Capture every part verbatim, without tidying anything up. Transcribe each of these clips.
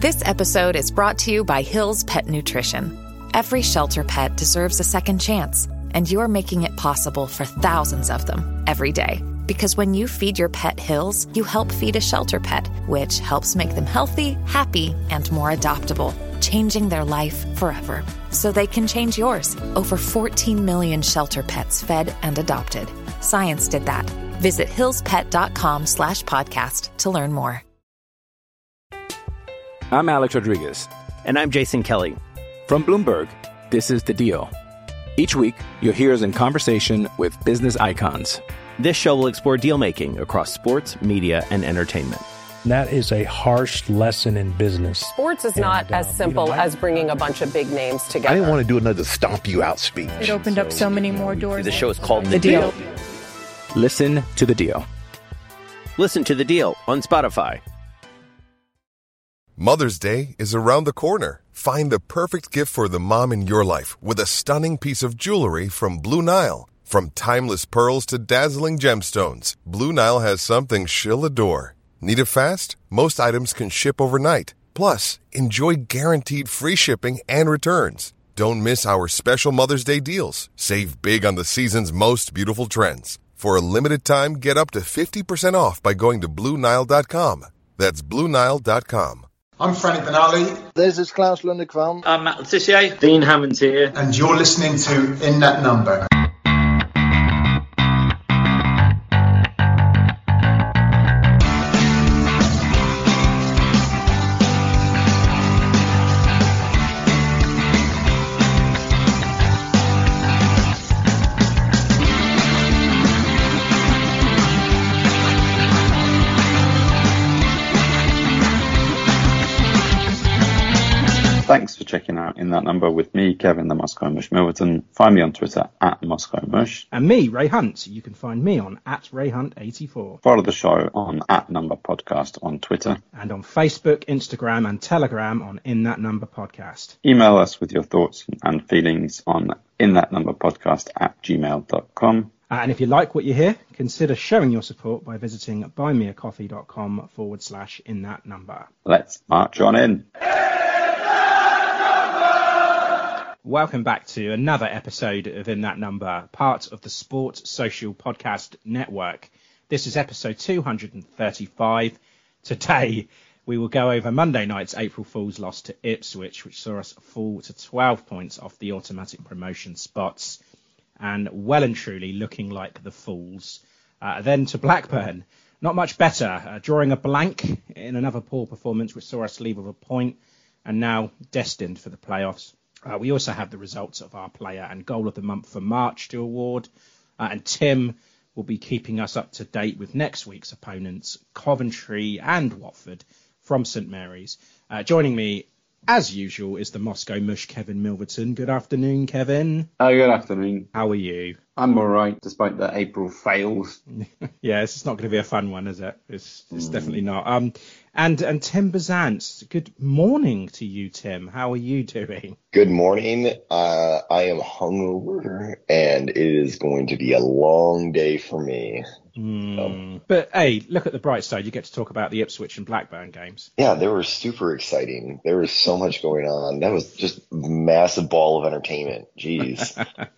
This episode is brought to you by Hill's Pet Nutrition. Every shelter pet deserves a second chance, and you're making it possible for thousands of them every day. Because when you feed your pet Hill's, you help feed a shelter pet, which helps make them healthy, happy, and more adoptable, changing their life forever. So they can change yours. Over fourteen million shelter pets fed and adopted. Science did that. Visit hillspet.com slash podcast to learn more. I'm Alex Rodriguez. And I'm Jason Kelly. From Bloomberg, this is The Deal. Each week, you'll hear us in conversation with business icons. This show will explore deal-making across sports, media, and entertainment. That is a harsh lesson in business. Sports is not and, uh, as simple you know, as bringing a bunch of big names together. I didn't want to do another stomp you out speech. It opened so, up so many more doors. The show is called The, the deal. deal. Listen to The Deal. Listen to The Deal on Spotify. Mother's Day is around the corner. Find the perfect gift for the mom in your life with a stunning piece of jewelry from Blue Nile. From timeless pearls to dazzling gemstones, Blue Nile has something she'll adore. Need it fast? Most items can ship overnight. Plus, enjoy guaranteed free shipping and returns. Don't miss our special Mother's Day deals. Save big on the season's most beautiful trends. For a limited time, get up to fifty percent off by going to Blue Nile dot com. That's Blue Nile dot com. I'm Franny Benali. This is Klaus Lundekvam. I'm Matt Letitia. Dean Hammond's here. And you're listening to In That Number. Thanks for checking out In That Number with me, Kevin the Moscow Mush Milverton. Find me on Twitter at Moscow Mush. And me, Ray Hunt. You can find me on at Ray Hunt eighty-four. Follow the show on at Number Podcast on Twitter. And on Facebook, Instagram and Telegram on In That Number Podcast. Email us with your thoughts and feelings on In That Number Podcast at gmail dot com. Uh, and if you like what you hear, consider showing your support by visiting buymeacoffee.com forward slash In That Number. Let's march on in. Welcome back to another episode of In That Number, part of the Sport Social Podcast Network. This is episode two hundred thirty-five. Today, we will go over Monday night's April Fool's loss to Ipswich, which saw us fall to twelve points off the automatic promotion spots, and well and truly looking like the Fools. Uh, then to Blackburn, not much better, uh, drawing a blank in another poor performance, which saw us leave with a point, and now destined for the playoffs. Uh, we also have the results of our player and goal of the month for March to award. Uh, and Tim will be keeping us up to date with next week's opponents, Coventry and Watford from St Mary's. Uh, joining me, as usual, is the Moscow Mush, Kevin Milverton. Good afternoon, Kevin. Oh, good afternoon. How are you? I'm all right, despite the April fails. Yeah, it's not going to be a fun one, is it? It's, it's mm. definitely not. Um, and and Tim Bazant, good morning to you, Tim. How are you doing? Good morning. Uh, I am hungover, and it is going to be a long day for me. Mm. Um, but hey, look at the bright side. You get to talk about the Ipswich and Blackburn games. Yeah, they were super exciting. There was so much going on. That was just a massive ball of entertainment. Jeez.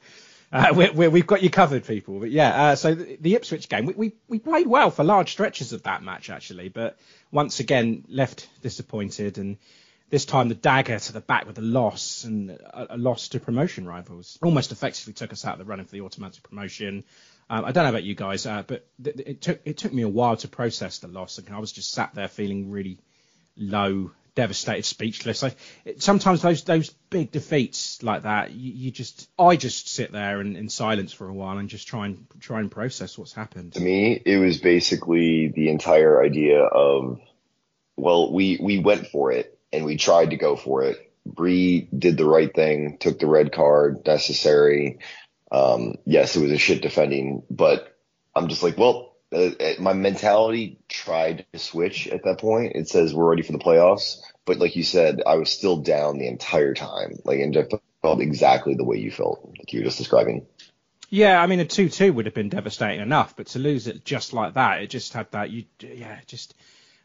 Uh, we, we, we've got you covered, people. But yeah, uh, so the, the Ipswich game, we, we we played well for large stretches of that match, actually. But once again, left disappointed. And this time the dagger to the back with a loss and a, a loss to promotion rivals. Almost effectively took us out of the running for the automatic promotion. Um, I don't know about you guys, uh, but th- it took it took me a while to process the loss. And I was just sat there feeling really low, devastated, speechless. I, it, sometimes those those big defeats like that, you, you just I just sit there in, in silence for a while and just try and try and process what's happened. To me, it was basically the entire idea of, well, we we went for it and we tried to go for it. Bree did the right thing, took the red card necessary. Um, yes, it was a shit defending, but I'm just like, well. Uh, my mentality tried to switch at that point. It says we're ready for the playoffs. But like you said, I was still down the entire time. Like, and I felt exactly the way you felt, like you were just describing. Yeah, I mean, a two two would have been devastating enough. But to lose it just like that, it just had that, you, yeah, just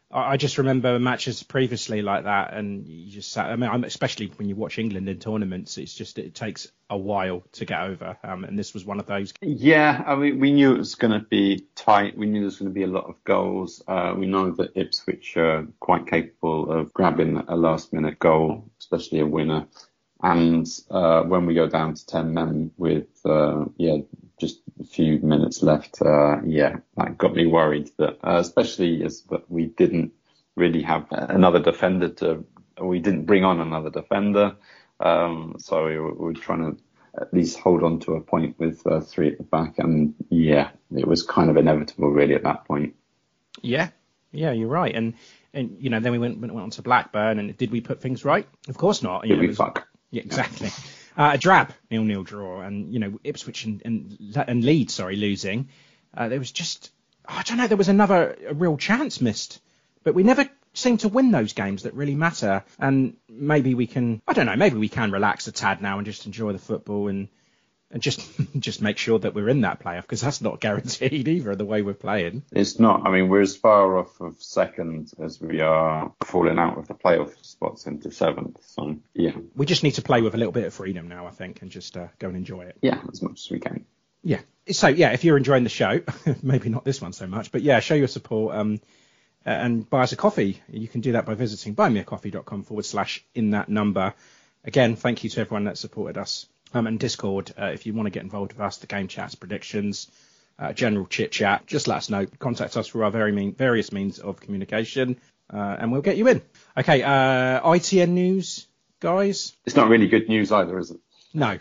I just remember matches previously like that, and you just sat, I mean, I'm, especially when you watch England in tournaments, it's just, it takes a while to get over. Um, and this was one of those. Yeah, I mean, we knew it was going to be tight. We knew there was going to be a lot of goals. Uh, we know that Ipswich are quite capable of grabbing a last minute goal, especially a winner. And uh, when we go down to ten men with, uh, yeah, just a few minutes left, uh, yeah, that got me worried. That, uh, especially as that we didn't really have another defender to, we didn't bring on another defender. Um, so we were, we were trying to at least hold on to a point with uh, three at the back. And yeah, it was kind of inevitable really at that point. Yeah, yeah, you're right. And, and you know, then we went, went on to Blackburn, and did we put things right? Of course not. You did know, we was, fuck? Yeah, exactly. Uh, a drab nil-nil draw, and you know Ipswich and and, and Leeds, sorry, losing. Uh, there was just, I don't know, there was another a real chance missed, but we never seem to win those games that really matter. And maybe we can, I don't know, maybe we can relax a tad now and just enjoy the football and and just just make sure that we're in that playoff, because that's not guaranteed either the way we're playing. It's not. I mean, we're as far off of second as we are falling out of the playoff spots into seventh. So, yeah. We just need to play with a little bit of freedom now, I think, and just uh, go and enjoy it. Yeah, as much as we can. Yeah. So, yeah, if you're enjoying the show, maybe not this one so much, but yeah, show your support um, and buy us a coffee. You can do that by visiting buymeacoffee.com forward slash in that number. Again, thank you to everyone that supported us. Um, and Discord, uh, if you want to get involved with us, the game chats, predictions, uh, general chit chat, just let us know. Contact us through our very mean, various means of communication, uh, and we'll get you in. Okay, uh, I T N news, guys. It's not really good news either, is it? No.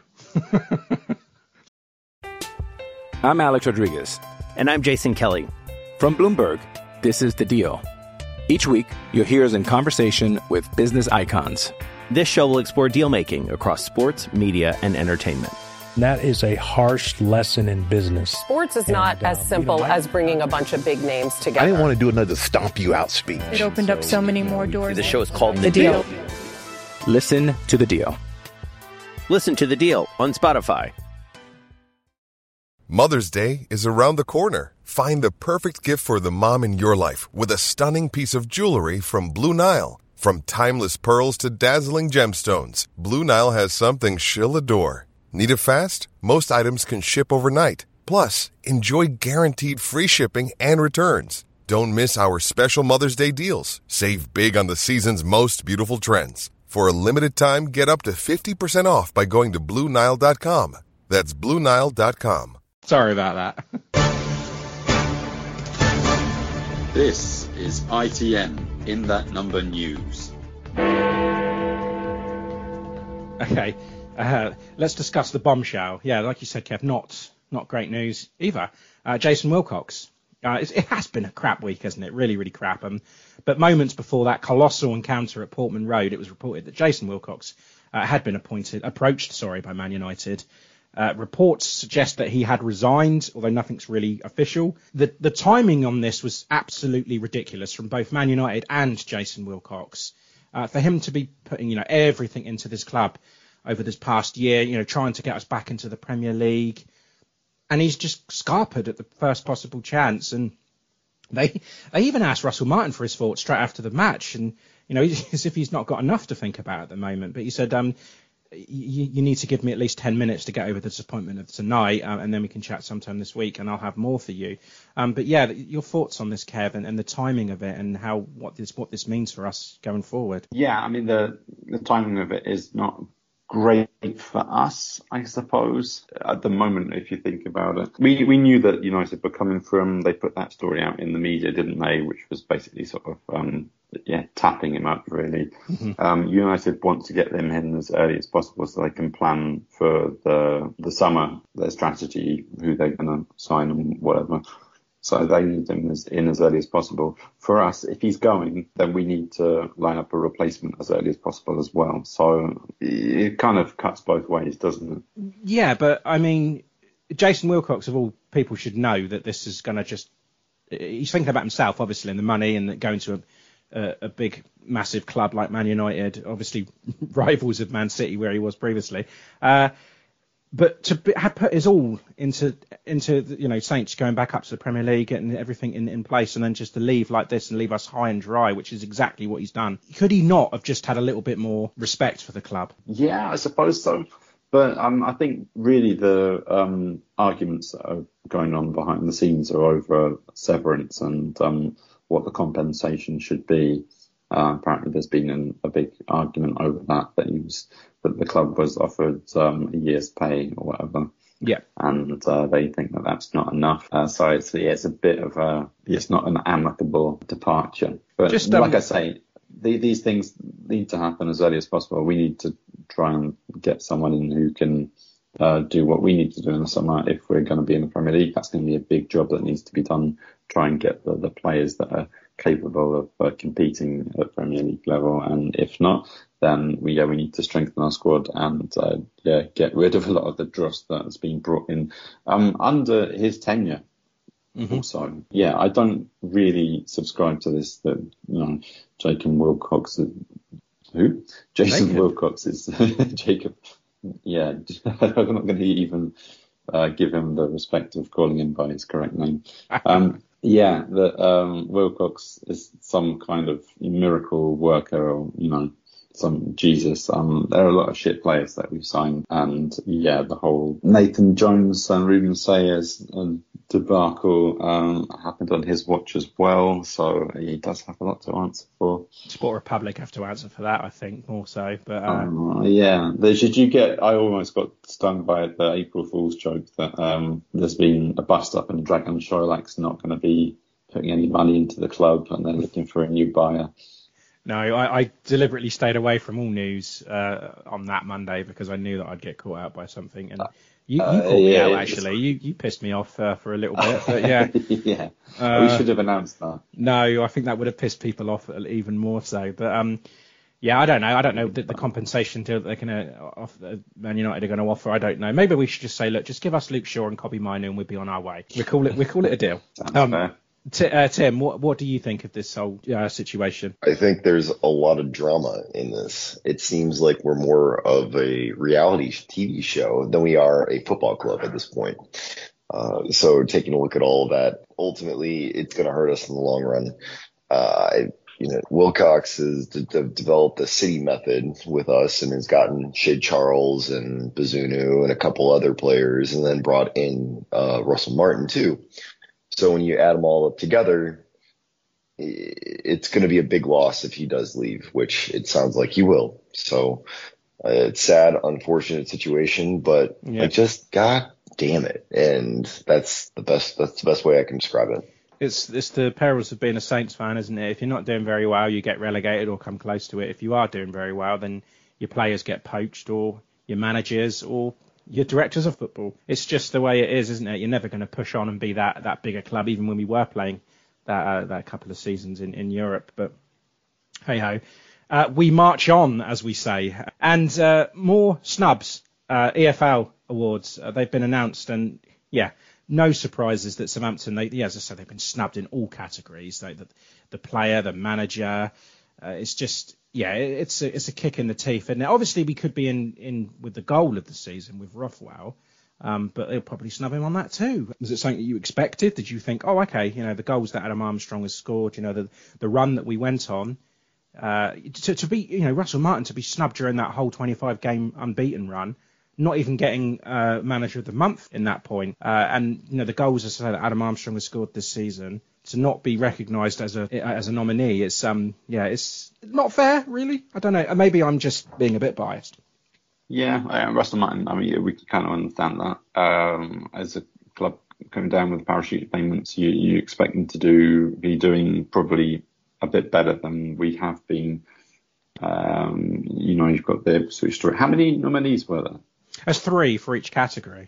I'm Alex Rodriguez. And I'm Jason Kelly. From Bloomberg, this is The Deal. Each week, you'll hear us in conversation with business icons. This show will explore deal-making across sports, media, and entertainment. That is a harsh lesson in business. Sports is and, not uh, as simple you know, as bringing a bunch of big names together. I didn't want to do another stomp you out speech. It opened up so many more doors. The show is called The, The Deal. Deal. Listen to The Deal. Listen to The Deal on Spotify. Mother's Day is around the corner. Find the perfect gift for the mom in your life with a stunning piece of jewelry from Blue Nile. From timeless pearls to dazzling gemstones, Blue Nile has something she'll adore. Need it fast? Most items can ship overnight. Plus, enjoy guaranteed free shipping and returns. Don't miss our special Mother's Day deals. Save big on the season's most beautiful trends. For a limited time, get up to fifty percent off by going to Blue Nile dot com. That's Blue Nile dot com. Sorry about that. This is I T N in that number news. Okay, uh, let's discuss the bombshell. Yeah, like you said, Kev, not not great news either. Uh, Jason Wilcox. Uh, it's, it has been a crap week, hasn't it? Really, really crap. Um, but moments before that colossal encounter at Portman Road, it was reported that Jason Wilcox uh, had been appointed, approached, sorry, by Man United. Uh, reports suggest that he had resigned, although nothing's really official. The the timing on this was absolutely ridiculous from both Man United and Jason Wilcox. Uh, for him to be putting, you know, everything into this club over this past year, you know, trying to get us back into the Premier League, and he's just scarpered at the first possible chance. And they they even asked Russell Martin for his thoughts straight after the match, and you know, as if he's not got enough to think about at the moment. But he said, um. You, you need to give me at least ten minutes to get over the disappointment of tonight, uh, and then we can chat sometime this week, and I'll have more for you. Um, but yeah, your thoughts on this, Kev, and, and the timing of it, and how what this what this means for us going forward. Yeah, I mean the the timing of it is not great for us, I suppose. At the moment, if you think about it, we we knew that United were coming from. They put that story out in the media, didn't they? Which was basically sort of um, yeah, tapping him up really. Mm-hmm. Um, United want to get them in as early as possible so they can plan for the the summer, their strategy, who they're going to sign and whatever. So they need him as, in as early as possible. For us, if he's going, then we need to line up a replacement as early as possible as well. So it kind of cuts both ways, doesn't it? Yeah, but I mean, Jason Wilcox, of all people, should know that this is going to just... He's thinking about himself, obviously, and the money, and going to a, a, a big, massive club like Man United, obviously rivals of Man City, where he was previously. Uh, But to be, have put his all into into you know Saints going back up to the Premier League, getting everything in, in place, and then just to leave like this and leave us high and dry, which is exactly what he's done. Could he not have just had a little bit more respect for the club? Yeah, I suppose so. But um, I think really the um, arguments that are going on behind the scenes are over severance and um, what the compensation should be. Uh, apparently, there's been an, a big argument over that that he was that the club was offered um, a year's pay or whatever. Yeah, and uh, they think that that's not enough. Uh, so it's yeah, it's a bit of a it's not an amicable departure. But Just, um, like I say, the, these things need to happen as early as possible. We need to try and get someone in who can uh, do what we need to do in the summer if we're going to be in the Premier League. That's going to be a big job that needs to be done. Try and get the, the players that are capable of uh, competing at Premier League level, and if not, then we yeah we need to strengthen our squad and uh, yeah get rid of a lot of the dross that has been brought in um, under his tenure. Mm-hmm. Also, yeah, I don't really subscribe to this that you know Jacob Wilcox, who Jason Jacob. Wilcox is Jacob. Yeah, I'm not going to even uh, give him the respect of calling him by his correct name. Um, Yeah, that um, Wilcox is some kind of miracle worker, or you know, some Jesus. Um, there are a lot of shit players that we've signed, and yeah, the whole Nathan Jones and Ruben Sayers debacle um, happened on his watch as well. So he does have a lot to answer for. Sport Republic have to answer for that, I think, more so. But uh... um, yeah, did you get? I almost got stung by the April Fool's joke that um, there's been a bust up and Dragan Šolak's not going to be putting any money into the club, and they're looking for a new buyer. No, I, I deliberately stayed away from all news uh, on that Monday because I knew that I'd get caught out by something. And you, you uh, caught me yeah, out, actually. You you pissed me off uh, for a little bit. But yeah, yeah. Uh, we should have announced that. No, I think that would have pissed people off even more so. But um, yeah, I don't know. I don't know the, the compensation deal that they're going to offer, Man United are going to offer. I don't know. Maybe we should just say, look, just give us Luke Shaw and Kobbie Mainoo and we'll be on our way. We call it we call it a deal. Sounds um, fair. T- uh, Tim, what what do you think of this whole uh, situation? I think there's a lot of drama in this. It seems like we're more of a reality T V show than we are a football club at this point. Uh, so taking a look at all of that, ultimately, it's going to hurt us in the long run. Uh, I, you know, Wilcox has d- d- developed a city method with us and has gotten Shea Charles and Bazunu and a couple other players, and then brought in uh, Russell Martin too. So when you add them all up together, it's going to be a big loss if he does leave, which it sounds like he will. So uh, it's sad, unfortunate situation, but yeah. like just God damn it, and that's the best. That's the best way I can describe it. It's it's the perils of being a Saints fan, isn't it? If you're not doing very well, you get relegated or come close to it. If you are doing very well, then your players get poached, or your managers, or your directors of football. It's just the way it is, isn't it? You're never going to push on and be that, that bigger club, even when we were playing that uh, that couple of seasons in, in Europe. But hey ho, uh, we march on, as we say. And uh, more snubs, uh, E F L awards. Uh, they've been announced, and yeah, no surprises that Southampton. They, yeah, as I said, they've been snubbed in all categories. They, the, the player, the manager. Uh, it's just. Yeah, it's a, it's a kick in the teeth. And obviously we could be in, in with the goal of the season with Rothwell, um, but they'll probably snub him on that too. Was it something that you expected? Did you think, oh, okay, you know, the goals that Adam Armstrong has scored, you know, the the run that we went on, uh, to, to be, you know, Russell Martin to be snubbed during that whole twenty-five game unbeaten run, not even getting uh, manager of the month in that point. Uh, and, you know, the goals, as I said, that Adam Armstrong has scored this season, to not be recognised as a as a nominee, it's um yeah, it's not fair, really. I don't know. Maybe I'm just being a bit biased. Yeah, uh, Russell Martin. I mean, we can kind of understand that. Um, as a club coming down with parachute payments, you you expect them to do be doing probably a bit better than we have been. Um, you know, you've got the Ipswich story. How many nominees were there? There's three for each category.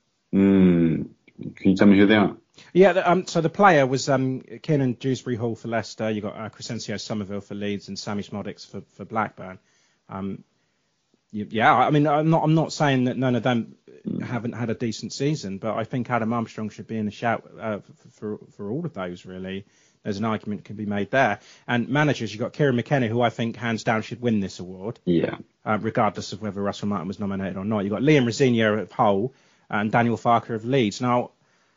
Mm. Can you tell me who they are? Yeah, um, so the player was um, Kiernan Dewsbury Hall for Leicester. You got uh, Crescencio Somerville for Leeds and Sammy Smodics for, for Blackburn. Um, you, yeah, I mean, I'm not I'm not saying that none of them haven't had a decent season, but I think Adam Armstrong should be in the shout uh, for, for for all of those, really. there's an argument can be made there. And managers, you've got Kieran McKenna, who I think hands down should win this award. Yeah. Uh, regardless of whether Russell Martin was nominated or not. You've got Liam Rosenior of Hull and Daniel Farker of Leeds. Now,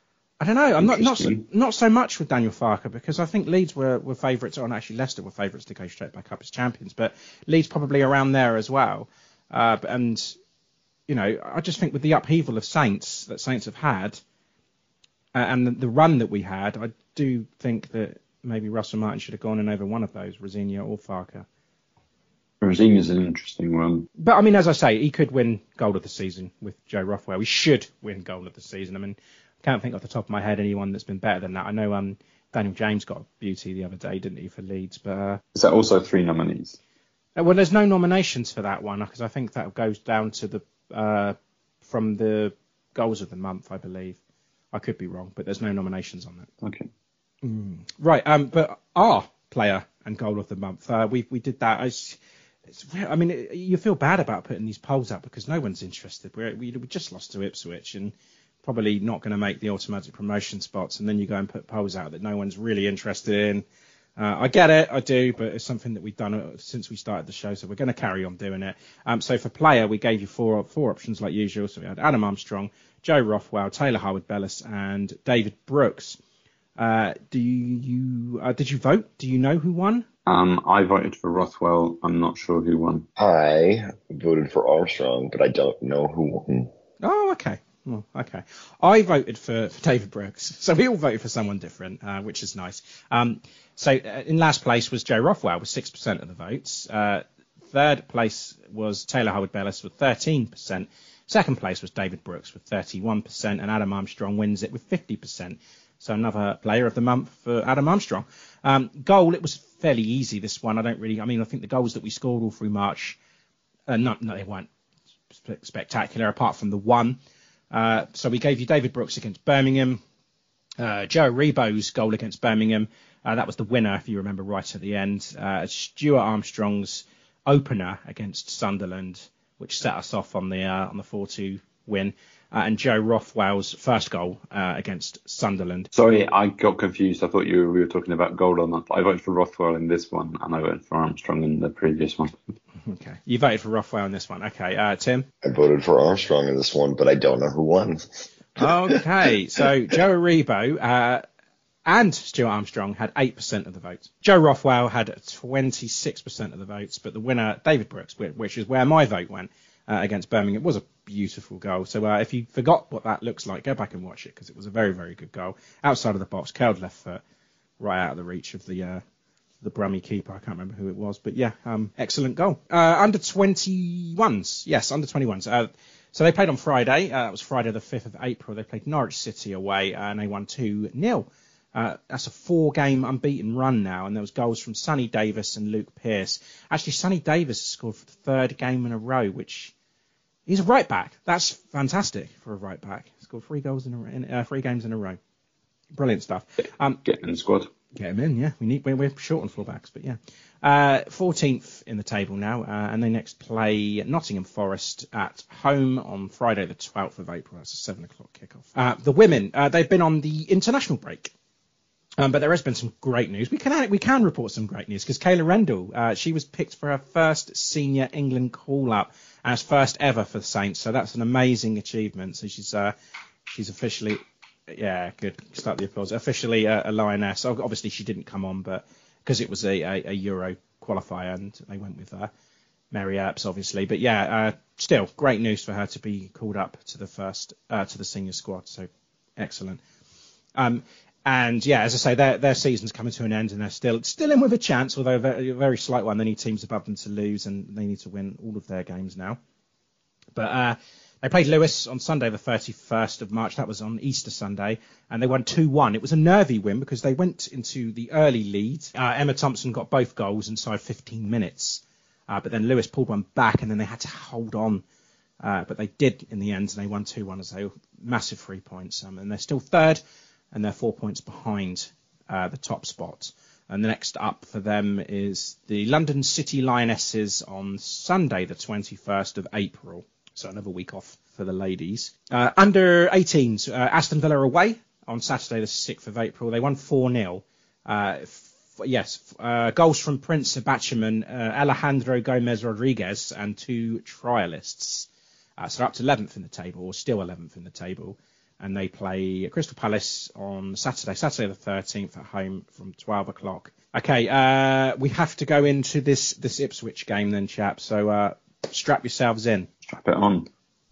I don't know. I'm not not so, not so much with Daniel Farker because I think Leeds were, were favourites, or actually Leicester were favourites to go straight back up as champions. But Leeds probably around there as well. Uh, and, you know, I just think with the upheaval of Saints that Saints have had uh, and the, the run that we had, I do think that maybe Russell Martin should have gone in over one of those, Rosenior or Farker. Rosenior's an interesting one. But, I mean, as I say, he could win goal of the season with Joe Rothwell. He should win goal of the season. I mean, I can't think off the top of my head anyone that's been better than that. I know um, Daniel James got a beauty the other day, didn't he, for Leeds? But uh, is that also three nominees? Uh, well, there's no nominations for that one because I think that goes down to the uh, from the goals of the month, I believe. I could be wrong, but there's no nominations on that. Okay. Mm. Right, um, but our player and goal of the month, uh, we we did that. It's, it's, I mean, it, you feel bad about putting these polls up because no one's interested. We're, we we just lost to Ipswich and probably not going to make the automatic promotion spots, and then you go and put polls out that no one's really interested in. Uh, I get it, I do, but it's something that we've done since we started the show, so we're going to carry on doing it. Um, so for player, we gave you four four options like usual. So we had Adam Armstrong, Joe Rothwell, Taylor Harwood-Bellis, and David Brooks. Uh, do you uh, did you vote? Do you know who won? Um, I voted for Rothwell. I'm not sure who won. I voted for Armstrong, but I don't know who won. Oh, okay. Well, okay. I voted for, for David Brooks. So we all voted for someone different, uh, which is nice. Um, so uh, in last place was Joe Rothwell with six percent of the votes. Uh, third place was Taylor Harwood-Bellis with thirteen percent. Second place was David Brooks with thirty-one percent. And Adam Armstrong wins it with fifty percent. So another player of the month for Adam Armstrong. Um, goal, it was fairly easy, this one. I don't really, I mean, I think the goals that we scored all through March, uh, no, no, they weren't spectacular apart from the one. Uh, so we gave you David Brooks against Birmingham, uh, Joe Rebo's goal against Birmingham. Uh, that was the winner, if you remember right at the end. Uh, Stuart Armstrong's opener against Sunderland, which set us off on the uh, on the four two win. Uh, and Joe Rothwell's first goal uh, against Sunderland. Sorry, I got confused. I thought you were, we were talking about goal or not. I voted for Rothwell in this one, and I voted for Armstrong in the previous one. Okay, you voted for Rothwell in this one. Okay, uh, Tim? I voted for Armstrong in this one, but I don't know who won. Okay, so Joe Rebo uh, and Stuart Armstrong had eight percent of the votes. Joe Rothwell had twenty-six percent of the votes, but the winner, David Brooks, which is where my vote went, Uh, against Birmingham. It was a beautiful goal. So uh, if you forgot what that looks like, go back and watch it because it was a very, very good goal. Outside of the box, curled left foot, right out of the reach of the uh, the Brummie keeper. I can't remember who it was, but yeah, um, excellent goal. Uh, under twenty-ones, yes, under twenty-ones. Uh, so they played on Friday. Uh, that was Friday the fifth of April. They played Norwich City away and they won two nil. Uh, that's a four-game unbeaten run now, and there was goals from Sonny Davis and Luke Pearce. Actually, Sonny Davis scored for the third game in a row, which he's a right back. That's fantastic for a right back. He scored three goals in, a, in uh, three games in a row. Brilliant stuff. Um, get him in the squad. Get him in, yeah. We need we're, we're short on fullbacks, but yeah. Uh, fourteenth in the table now, uh, and they next play Nottingham Forest at home on Friday the twelfth of April. That's a seven o'clock kickoff. Uh, the women, uh, they've been on the international break. Um, but there has been some great news. We can we can report some great news because Kayla Rendell, uh, she was picked for her first senior England call-up as first ever for the Saints. So that's an amazing achievement. So she's uh, she's officially, yeah, good. Start the applause. Officially a, a Lioness. Obviously she didn't come on, but because it was a, a, a Euro qualifier and they went with uh, Mary Earps, obviously. But yeah, uh, still great news for her to be called up to the first uh, to the senior squad. So excellent. Um, And yeah, as I say, their their season's coming to an end, and they're still still in with a chance, although a very, a very slight one. They need teams above them to lose, and they need to win all of their games now. But uh, they played Lewes on Sunday, the thirty-first of March. That was on Easter Sunday, and they won two one. It was a nervy win because they went into the early lead. Uh, Emma Thompson got both goals inside fifteen minutes, uh, but then Lewes pulled one back, and then they had to hold on. Uh, but they did in the end, and they won two one as they massive three points, um, and they're still third. And they're four points behind uh, the top spot. And the next up for them is the London City Lionesses on Sunday, the twenty-first of April. So another week off for the ladies. Uh, under eighteens, uh, Aston Villa away on Saturday, the sixth of April. They won four nil. Uh, f- yes, uh, goals from Prince Abachaman, uh, Alejandro Gomez Rodriguez, and two trialists. Uh, so they're up to eleventh in the table, or still eleventh in the table. And they play Crystal Palace on Saturday, Saturday the thirteenth at home from twelve o'clock. Okay, uh, we have to go into this, this Ipswich game then, chaps. So uh, strap yourselves in. Strap it on.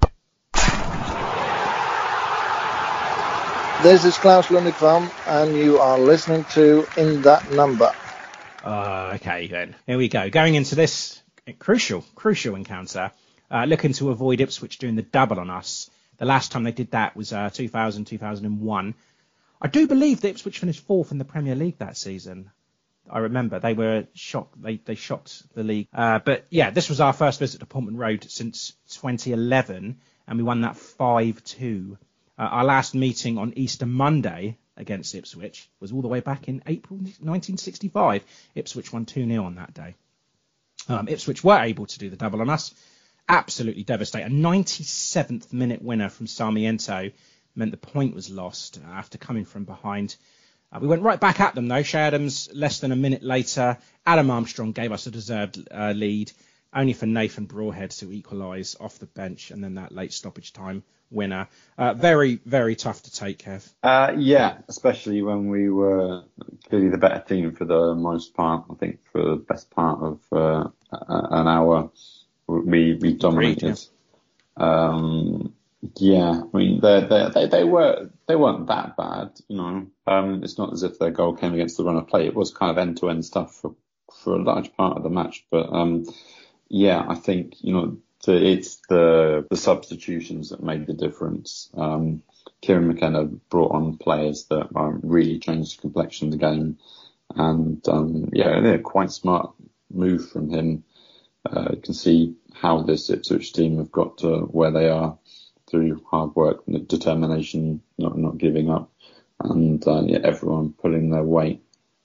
This is Klaus Lundekvam, and you are listening to In That Number. Uh, okay, then. Here we go. Going into this crucial, crucial encounter, uh, looking to avoid Ipswich doing the double on us. The last time they did that was uh, two thousand, two thousand one. I do believe that Ipswich finished fourth in the Premier League that season. I remember they were shocked. They they shocked the league. Uh, but yeah, this was our first visit to Portman Road since twenty eleven, and we won that five two. Uh, our last meeting on Easter Monday against Ipswich was all the way back in April nineteen sixty-five. Ipswich won two nil on that day. Um, Ipswich were able to do the double on us. Absolutely devastating. A ninety-seventh minute winner from Sarmiento meant the point was lost after coming from behind. Uh, we went right back at them, though. Shea Adams, less than a minute later, Adam Armstrong gave us a deserved uh, lead, only for Nathan Broadhead to equalise off the bench, and then that late stoppage time winner. Uh, very, very tough to take, Kev. Uh, yeah, especially when we were clearly the better team for the most part. I think for the best part of uh, an hour, we we dominated. Agreed, yeah. Um, yeah, I mean they they they they were they weren't that bad, you know. Um, it's not as if their goal came against the run of play. It was kind of end to end stuff for for a large part of the match, but um, yeah, I think you know. So it's the the substitutions that made the difference. Um, Kieran McKenna brought on players that um, really changed the complexion of the game, and um, yeah, they're quite smart move from him. Uh, you can see how this Ipswich team have got to where they are through hard work, determination, not not giving up, and uh, yeah, everyone pulling their weight.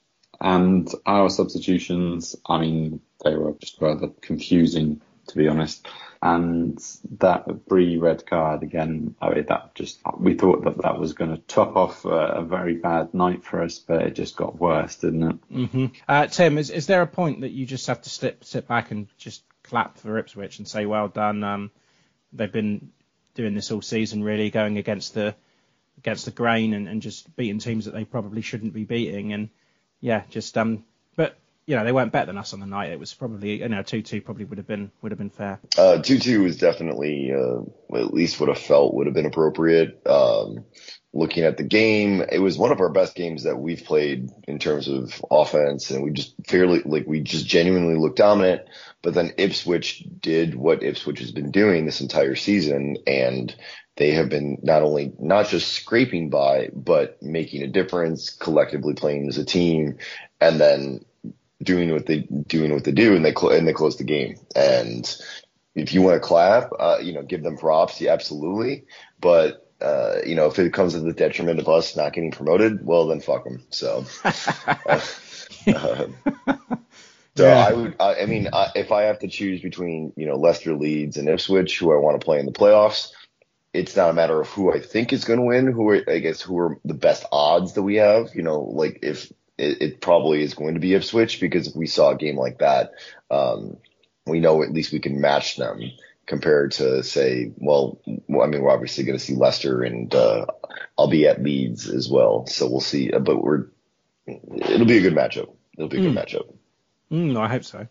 And our substitutions, I mean, they were just rather confusing, to be honest. And that Bree red card again, I mean, that just, we thought that that was going to top off a, a very bad night for us, but it just got worse, didn't it? Mm-hmm. Uh, Tim, is, is there a point that you just have to sit, sit back and just clap for Ipswich and say, well done? Um, they've been doing this all season, really, going against the against the grain and, and just beating teams that they probably shouldn't be beating. And yeah, just, um, but. You know, they weren't better than us on the night. It was probably, you know, two two probably would have been would have been fair. Uh, two two was definitely, uh, at least what I felt would have been appropriate. Um, looking at the game, it was one of our best games that we've played in terms of offense, and we just fairly, like, we just genuinely looked dominant. But then Ipswich did what Ipswich has been doing this entire season, and they have been not only not just scraping by, but making a difference, collectively playing as a team, and then doing what they doing what they do, and they cl- and they close the game. And if you want to clap, uh, you know, give them props, yeah, absolutely. But uh, you know, if it comes to the detriment of us not getting promoted, well, then fuck them. So, uh, uh, so yeah. I would, I, I mean, I, if I have to choose between you know Leicester, Leeds, and Ipswich, who I want to play in the playoffs, it's not a matter of who I think is going to win, who are, I guess who are the best odds that we have. You know, like if It, it probably is going to be Ipswich, because if we saw a game like that, um, we know at least we can match them compared to, say, well, I mean, we're obviously going to see Leicester, and uh, I'll be at Leeds as well. So we'll see. But we're it'll be a good matchup. It'll be a mm. good matchup. Mm, I hope so.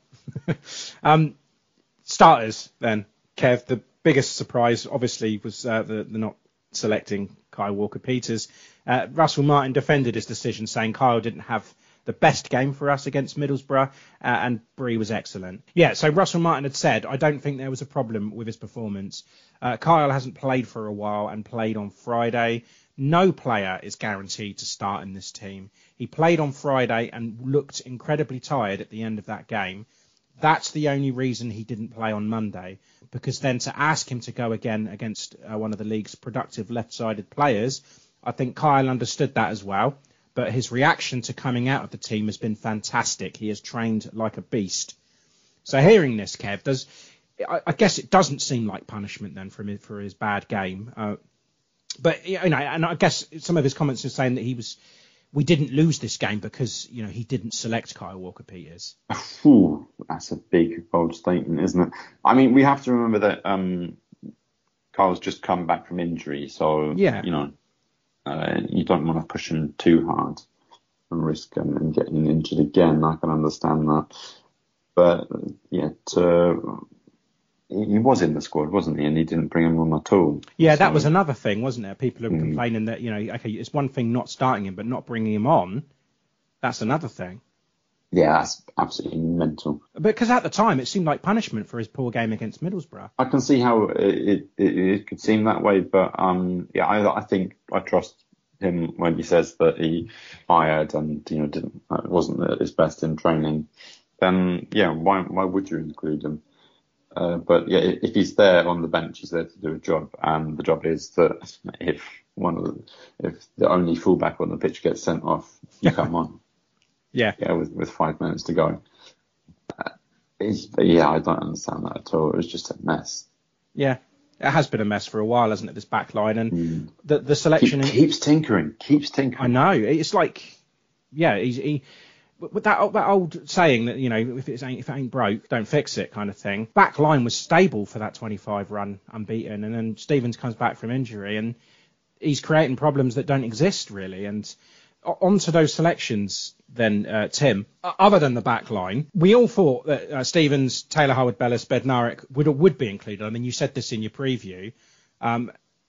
um, starters, then, Kev, the biggest surprise, obviously, was uh, the, the not selecting Kyle Walker-Peters. Uh, Russell Martin defended his decision, saying Kyle didn't have the best game for us against Middlesbrough, uh, and Bree was excellent. Yeah, so Russell Martin had said, I don't think there was a problem with his performance. Uh, Kyle hasn't played for a while and played on Friday. No player is guaranteed to start in this team. He played on Friday and looked incredibly tired at the end of that game. That's the only reason he didn't play on Monday, because then to ask him to go again against uh, one of the league's productive left-sided players, I think Kyle understood that as well, but his reaction to coming out of the team has been fantastic. He has trained like a beast. So hearing this, Kev, does I, I guess it doesn't seem like punishment then for him for his bad game. Uh, but you know, and I guess some of his comments are saying that he was we didn't lose this game because, you know, he didn't select Kyle Walker-Peters. Ooh, that's a big, bold statement, isn't it? I mean, we have to remember that um, Kyle's just come back from injury, so, yeah. you know, uh, you don't want to push him too hard and risk him and getting injured again. I can understand that. But, yeah, to... He was in the squad, wasn't he? And he didn't bring him on at all. Yeah, so. that was another thing, wasn't it? People are mm. complaining that, you know, okay, it's one thing not starting him, but not bringing him on, that's another thing. Yeah, that's absolutely mental. Because at the time, it seemed like punishment for his poor game against Middlesbrough. I can see how it it, it could seem that way, but um, yeah, I, I think I trust him when he says that he fired and, you know, didn't it wasn't at his best in training. Then, yeah, why why would you include him? Uh, but yeah, if he's there on the bench, he's there to do a job, and the job is that if one of the, if the only fullback on the pitch gets sent off, you come on. Yeah, yeah, with with five minutes to go. Uh, yeah, I don't understand that at all. It was just a mess. Yeah, it has been a mess for a while, hasn't it? This back line and mm. the the selection Keep, keeps tinkering, keeps tinkering. I know. It's like, yeah, he's, he. With that that old saying that, you know, if it ain't if it ain't broke, don't fix it kind of thing. Back line was stable for that twenty-five run unbeaten, and then Stevens comes back from injury and he's creating problems that don't exist really. And onto those selections then, uh, Tim. Other than the back line, we all thought that uh, Stevens, Taylor, Howard-Bellis, Bednarek would would be included. I mean, you said this in your preview, um,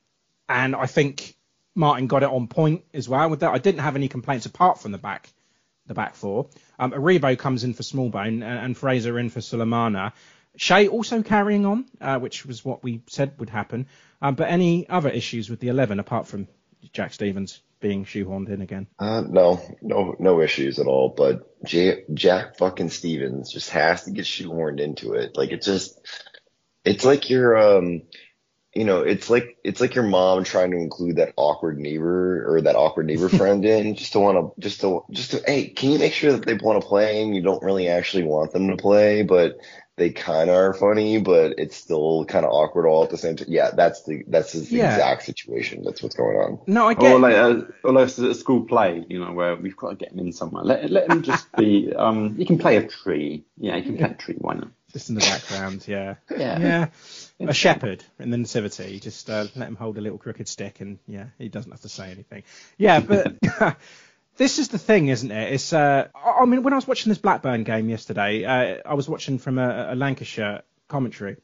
and I think Martin got it on point as well with that. I didn't have any complaints apart from the back. The back four. Um, Aribo comes in for Smallbone and, and Fraser in for Sulemana. Shea also carrying on, uh, which was what we said would happen. Um, but any other issues with the eleven apart from Jack Stevens being shoehorned in again? Uh, no, no, no issues at all. But J- Jack fucking Stevens just has to get shoehorned into it. Like it just, it's like you're, um, you know, it's like it's like your mom trying to include that awkward neighbor or that awkward neighbor friend in just to want to just to just to hey, can you make sure that they want to play and you don't really actually want them to play, but they kind of are funny, but it's still kind of awkward all at the same time. Yeah, that's the that's the yeah. exact situation. That's what's going on. No, I get. Or like, uh, or like a school play, you know, where we've got to get him in somewhere. Let let him just be. Um, you can play a tree. Yeah, you can play a tree. Why not? Just in the background. Yeah. Yeah. Yeah. A shepherd in the nativity, just uh, let him hold a little crooked stick and, yeah, he doesn't have to say anything. Yeah, but this is the thing, isn't it? It's, uh, I mean, when I was watching this Blackburn game yesterday, uh, I was watching from a, a Lancashire commentary,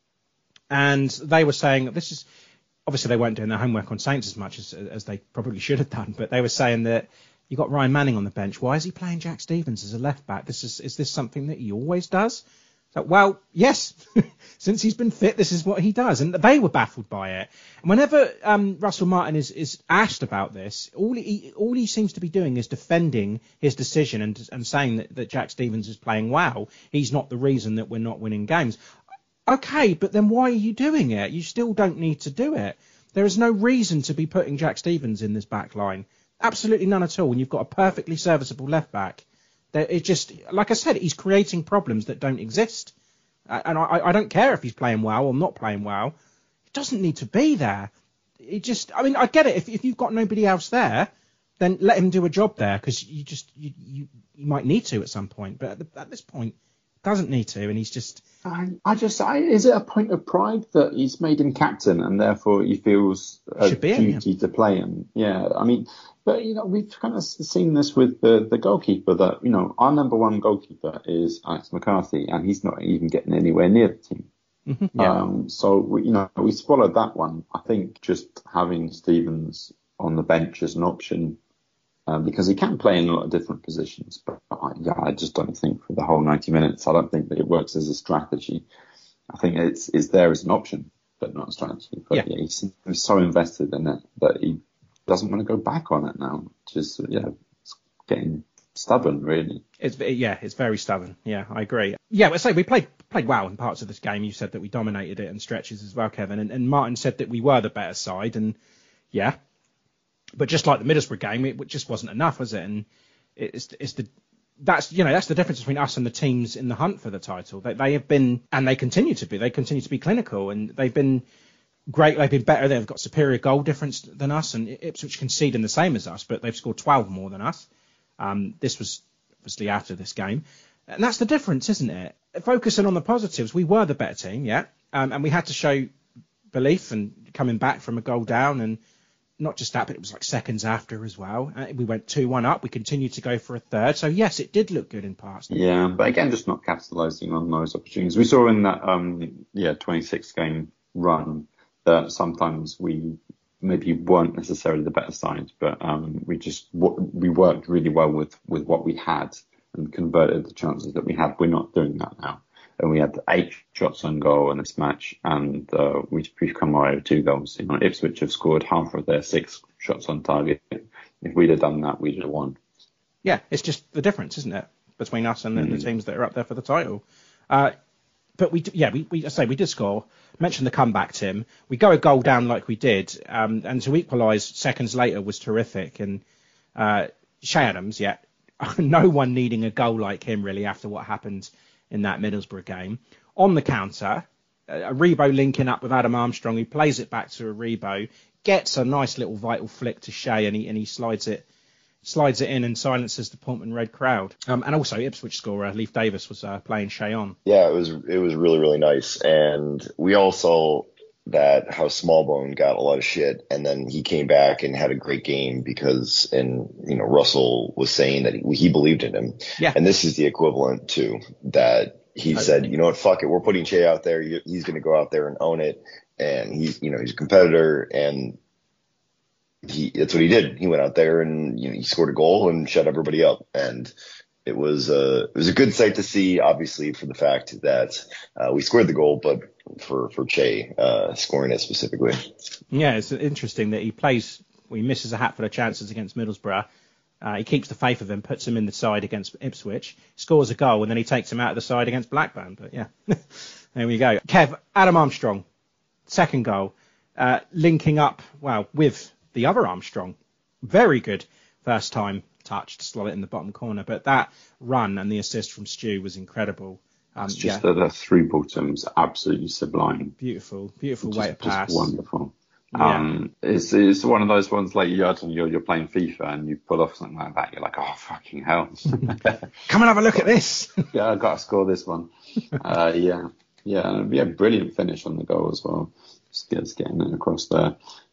and they were saying that this is, obviously they weren't doing their homework on Saints as much as, as they probably should have done, but they were saying that you got Ryan Manning on the bench. Why is he playing Jack Stevens as a left back? This is, is this something that he always does? So, well, yes, since he's been fit, this is what he does. And they were baffled by it. And whenever um, Russell Martin is, is asked about this, all he all he seems to be doing is defending his decision and, and saying that, that Jack Stevens is playing well. He's not the reason that we're not winning games. Okay, but then why are you doing it? You still don't need to do it. There is no reason to be putting Jack Stevens in this back line. Absolutely none at all. And you've got a perfectly serviceable left back. It just, like I said, he's creating problems that don't exist. And I, I don't care if he's playing well or not playing well. It doesn't need to be there. It just, I mean, I get it. If, if you've got nobody else there, then let him do a job there because you just, you, you, you might need to at some point. But at, the, at this point, doesn't need to. And he's just. I, I just, I, is it a point of pride that he's made him captain and therefore he feels a duty to play him? Yeah, I mean. But, you know, we've kind of seen this with the, the goalkeeper that, you know, our number one goalkeeper is Alex McCarthy, and he's not even getting anywhere near the team. Mm-hmm, yeah. Um, so, we, you know, we swallowed that one. I think just having Stevens on the bench as an option, um, because he can play in a lot of different positions. But, I, yeah, I just don't think for the whole ninety minutes, I don't think that it works as a strategy. I think it's, it's there as an option, but not a strategy. But, yeah, yeah he seems so invested in it that he doesn't want to go back on it now. Just, yeah, it's getting stubborn, really. It's yeah, it's very stubborn. Yeah, I agree. Yeah, let's say we played played well in parts of this game. You said that we dominated it in stretches as well, Kevin. And, and Martin said that we were the better side. And yeah, but just like the Middlesbrough game, it just wasn't enough, was it? And it's it's the that's you know that's the difference between us and the teams in the hunt for the title. They they have been, and they continue to be. They continue to be clinical, and they've been great. They've been better. They've got superior goal difference than us, and Ipswich conceding the same as us, but they've scored twelve more than us. Um, this was obviously after this game. And that's the difference, isn't it? Focusing on the positives, we were the better team, yeah. Um, and we had to show belief and coming back from a goal down, and not just that, but it was like seconds after as well. Uh, we went two one up. We continued to go for a third. So, yes, it did look good in parts. Yeah, but again, just not capitalising on those opportunities. We saw in that um, yeah twenty-six game run that sometimes we maybe weren't necessarily the better side, but um, we just we worked really well with, with what we had and converted the chances that we had. We're not doing that now. And we had eight shots on goal in this match, and uh, we, we've come away with two goals. You know, Ipswich have scored half of their six shots on target. If we'd have done that, we'd have won. Yeah, it's just the difference, isn't it, between us and mm. the teams that are up there for the title. Uh, but we, yeah, we, we I say we did score. Mention the comeback, Tim. We go a goal down like we did, um, and to equalise seconds later was terrific. And uh, Che Adams, yeah, no one needing a goal like him really after what happened in that Middlesbrough game. On the counter, Aribo linking up with Adam Armstrong, who plays it back to Aribo, gets a nice little vital flick to Shea, and he and he slides it slides it in and silences the Portman Red crowd. Um, and also Ipswich scorer Leif Davis was uh, playing Shea on. Yeah, it was it was really really nice, and we all saw that how Smallbone got a lot of shit, and then he came back and had a great game because, and you know, Russell was saying that he, he believed in him. Yeah. And this is the equivalent to that. He I said, you know what, fuck it, we're putting Che out there. He's going to go out there and own it, and he's, you know, he's a competitor, and he that's what he did. He went out there and, you know, he scored a goal and shut everybody up, and it was a it was a good sight to see. Obviously, for the fact that uh, we scored the goal, but for for Che uh, scoring it specifically. Yeah, it's interesting that he plays. Well, he misses a hatful of chances against Middlesbrough. Uh, he keeps the faith of him, puts him in the side against Ipswich, scores a goal, and then he takes him out of the side against Blackburn. But yeah, there we go. Kev, Adam Armstrong, second goal, uh, linking up, well, with the other Armstrong. Very good first time touch to slot it in the bottom corner. But that run and the assist from Stu was incredible. Um, it's just yeah. that the three bottoms absolutely sublime. Beautiful, beautiful just, way to pass. Just wonderful. Yeah. Um, it's it's one of those ones like you're you're playing FIFA and you pull off something like that. You're like, oh fucking hell! Come and have a look at this. Yeah, I got to score this one. Uh, yeah, yeah, yeah. Brilliant finish on the goal as well. Just, just getting it across there.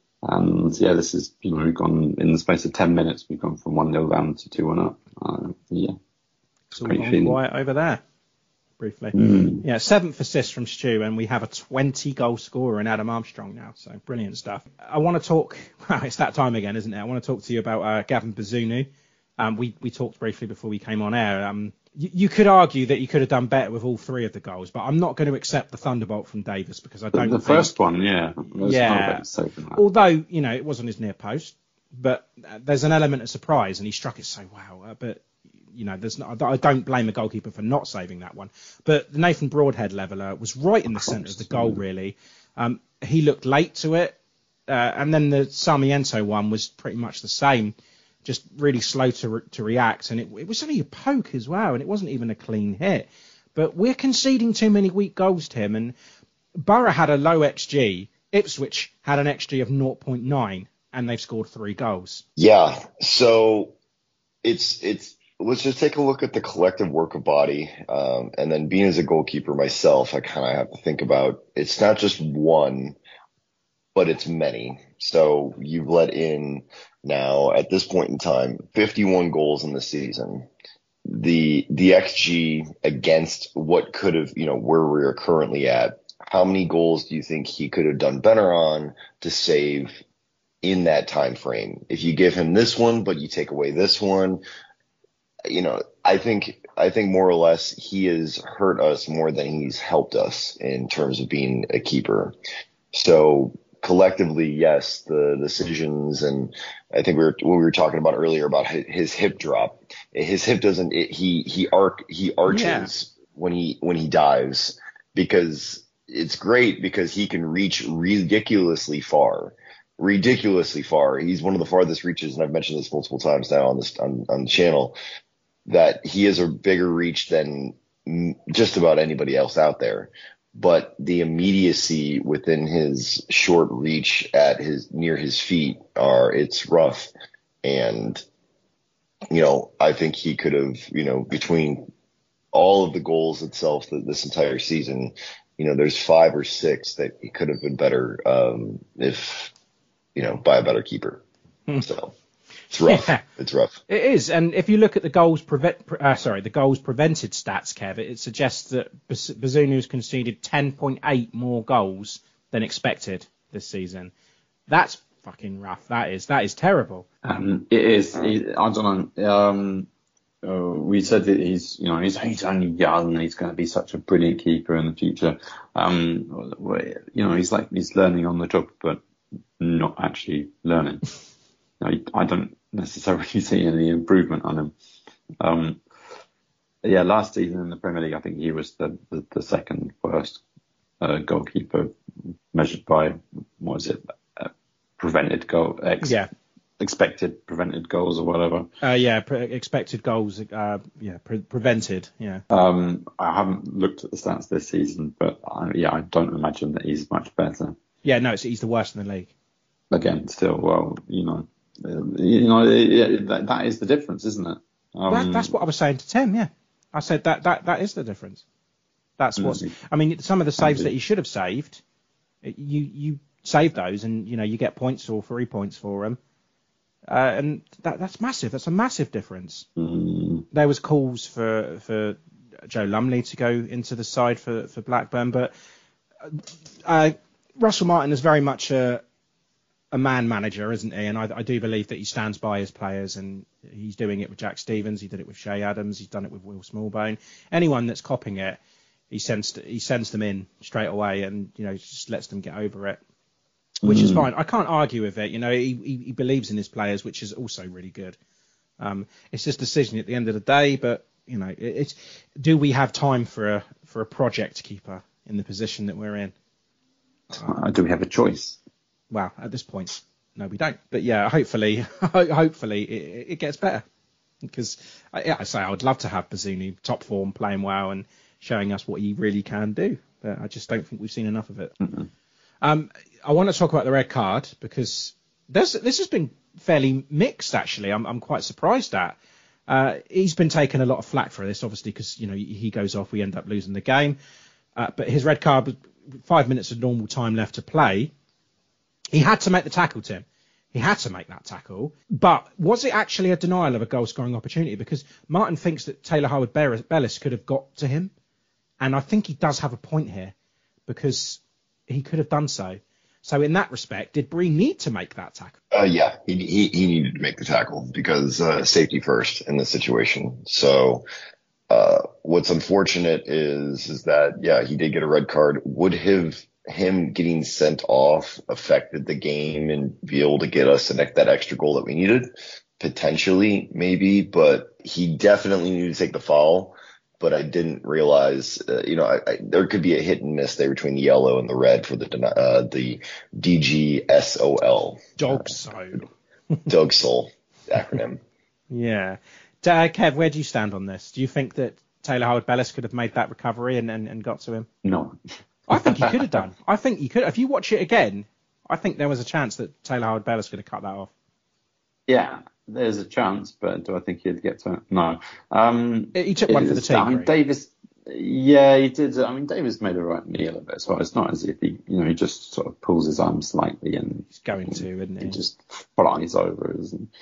And yeah, this is, you know, we've gone in the space of ten minutes. We've gone from one nil down to two one up. Uh, yeah, it's all gone quiet over there. Briefly. Mm. Yeah, seventh assist from Stu, and we have a twenty goal scorer in Adam Armstrong now. So brilliant stuff. I want to talk, well, it's that time again, isn't it? I want to talk to you about uh, Gavin Bazunu. Um, we, we talked briefly before we came on air. Um, you, you could argue that you could have done better with all three of the goals, but I'm not going to accept the thunderbolt from Davis because I don't The think, first one, yeah. Yeah. Although, you know, it wasn't his near post, but uh, there's an element of surprise, and he struck it so well. Uh, but You know, there's not, I don't blame a goalkeeper for not saving that one. But the Nathan Broadhead leveller was right in the centre of the goal, really. Um, he looked late to it. Uh, and then the Sarmiento one was pretty much the same, just really slow to re- to react. And it, it was only a poke as well, and it wasn't even a clean hit. But we're conceding too many weak goals, Tim. And Borough had a low X G. Ipswich had an X G of zero point nine, and they've scored three goals. Yeah, so it's it's... let's just take a look at the collective work of body. Um, and then being as a goalkeeper myself, I kind of have to think about, it's not just one, but it's many. So you've let in now at this point in time, fifty-one goals in the season. The, the X G against what could have, you know, where we're currently at, how many goals do you think he could have done better on to save in that time frame? If you give him this one, but you take away this one, you know, I think I think more or less he has hurt us more than he's helped us in terms of being a keeper. So collectively, yes, the decisions, and I think we were what we were talking about earlier about his hip drop. His hip doesn't it, he he arc he arches yeah. when he when he dives, because it's great because he can reach ridiculously far. Ridiculously far. He's one of the farthest reaches, and I've mentioned this multiple times now on this on, on the channel, that he has a bigger reach than just about anybody else out there. but the immediacy within his short reach at his near his feet are it's rough. And, you know, I think he could have, you know, between all of the goals itself that this entire season, you know, there's five or six that he could have been better um, if, you know, by a better keeper. Hmm. So it's rough. Yeah, it's rough. It is. And if you look at the goals prevent, uh, sorry, the goals prevented stats, Kev, it suggests that Bazunu's conceded ten point eight more goals than expected this season. That's fucking rough. That is. That is terrible. Um, it is. It, I don't know. Um, uh, we said that he's, you know, he's, he's only young and he's going to be such a brilliant keeper in the future. Um, you know, he's like he's learning on the job, but not actually learning. You know, I don't necessarily see any improvement on him. Um, yeah, last season in the Premier League, I think he was the, the, the second worst uh, goalkeeper measured by, what was it, uh, prevented goal, ex, yeah. expected prevented goals or whatever. Uh, yeah, pre- expected goals, uh, yeah, pre- prevented, yeah. Um, I haven't looked at the stats this season, but I, yeah, I don't imagine that he's much better. Yeah, no, he's the worst in the league. Again, still, well, you know, you know, it, that, that is the difference, isn't it? Um, that, that's what I was saying to Tim. Yeah, I said that that that is the difference. That's what's. Mm-hmm. I mean, some of the saves that he should have saved, you you save those, and you know you get points or three points for them, uh, and that that's massive. That's a massive difference. Mm-hmm. There was calls for for Joe Lumley to go into the side for for Blackburn, but uh, Russell Martin is very much a. a man manager, isn't he? And I, I do believe that he stands by his players, and he's doing it with Jack Stevens. He did it with Shea Adams. He's done it with Will Smallbone. Anyone that's copying it, he sends he sends them in straight away, and you know just lets them get over it, which mm. is fine. I can't argue with it. You know, he, he he believes in his players, which is also really good. Um, it's just a decision at the end of the day, but you know, it, it's do we have time for a for a project keeper in the position that we're in? Uh, do we have a choice? Well, at this point, no, we don't. But yeah, hopefully, hopefully it, it gets better. Because yeah, I say I would love to have Bazunu top form, playing well, and showing us what he really can do. But I just don't think we've seen enough of it. Mm-hmm. Um, I want to talk about the red card because this this has been fairly mixed. Actually, I'm I'm quite surprised at. Uh, he's been taking a lot of flack for this, obviously, because you know he goes off, we end up losing the game. Uh, but his red card was five minutes of normal time left to play. He had to make the tackle, Tim. He had to make that tackle. But was it actually a denial of a goal-scoring opportunity? Because Martin thinks that Taylor Howard-Bellis could have got to him. And I think he does have a point here because he could have done so. So in that respect, did Bree need to make that tackle? Uh, yeah, he, he he needed to make the tackle because uh, safety first in this situation. So uh, what's unfortunate is is that, yeah, he did get a red card. Would have him getting sent off affected the game and be able to get us that extra goal that we needed? Potentially, maybe, but he definitely needed to take the foul. But I didn't realize, uh, you know, I, I, there could be a hit and miss there between the yellow and the red for the uh, the D G S O L. Dogsol. Uh, Dogsol acronym. Yeah. Uh, Kev, where do you stand on this? Do you think that Taylor Howard-Bellis could have made that recovery and, and, and got to him? No. I think he could have done. I think he could. If you watch it again, I think there was a chance that Taylor Howard-Bellis could have cut that off. Yeah, there's a chance, but do I think he'd get to it? No. Um, he took one for the team. I mean, Davis, yeah, he did. I mean, Davis made a right meal of it as well. It's not as if he, you know, he just sort of pulls his arm slightly and he's going to, isn't he? He just flies over us. And,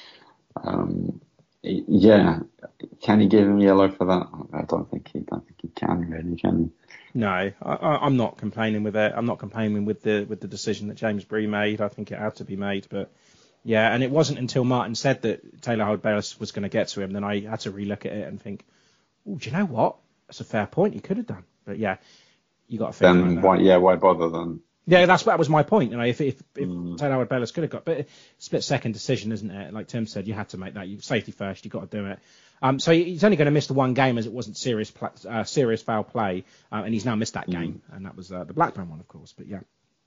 um, yeah, can he give him yellow for that? I don't think he. Don't think he can really, can he? No, I, I'm not complaining with it. I'm not complaining with the with the decision that James Bree made. I think it had to be made, but yeah, and it wasn't until Martin said that Taylor Howard-Bellis was going to get to him, then I had to relook at it and think, oh, do you know what? That's a fair point. He could have done, but yeah, you got to think. Then why? Yeah, why bother then? Yeah, that's that was my point. You know, if if, if mm. Taylor Howard-Bellis could have got, but split second decision, isn't it? Like Tim said, you had to make that. You safety first. You got to do it. Um, so he's only going to miss the one game as it wasn't serious pl- uh, serious foul play, uh, and he's now missed that game, mm. and that was uh, the Blackburn one, of course. But yeah,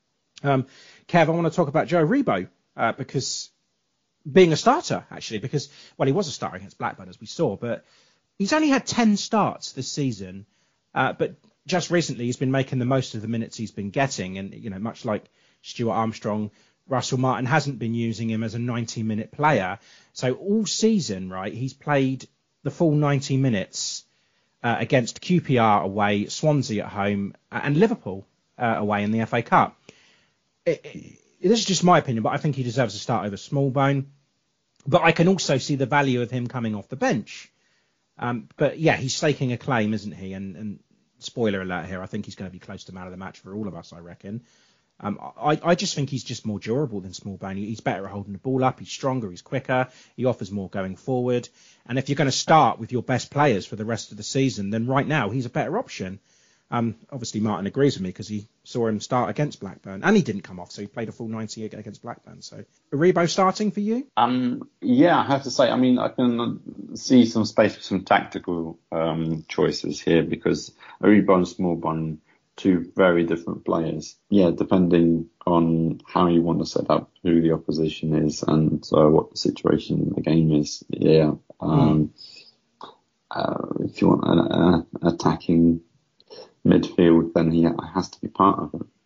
um, Kev, I want to talk about Joe Rebo uh, because being a starter actually, because well, he was a starter against Blackburn as we saw, but he's only had ten starts this season, uh, but just recently he's been making the most of the minutes he's been getting. And, you know, much like Stuart Armstrong, Russell Martin hasn't been using him as a ninety-minute player. So all season, right, he's played the full ninety minutes uh, against Q P R away, Swansea at home, uh, and Liverpool uh, away in the F A Cup. It, it, this is just my opinion, but I think he deserves a start over Smallbone. But I can also see the value of him coming off the bench. Um, but, yeah, he's staking a claim, isn't he? And, and spoiler alert here, I think he's going to be close to man of the match for all of us, I reckon. Um, I, I just think he's just more durable than Smallbone. He's better at holding the ball up. He's stronger. He's quicker. He offers more going forward. And if you're going to start with your best players for the rest of the season, then right now he's a better option. Um, obviously, Martin agrees with me because he saw him start against Blackburn, and he didn't come off, so he played a full ninety against Blackburn. So, Aribo starting for you? Um, yeah, I have to say, I mean, I can see some space for some tactical um, choices here because Aribo and Smallbone, two very different players. Yeah, depending on how you want to set up, who the opposition is, and uh, what the situation in the game is. Yeah, um, mm. uh, if you want an, an attacking midfield, then he has to be part of it.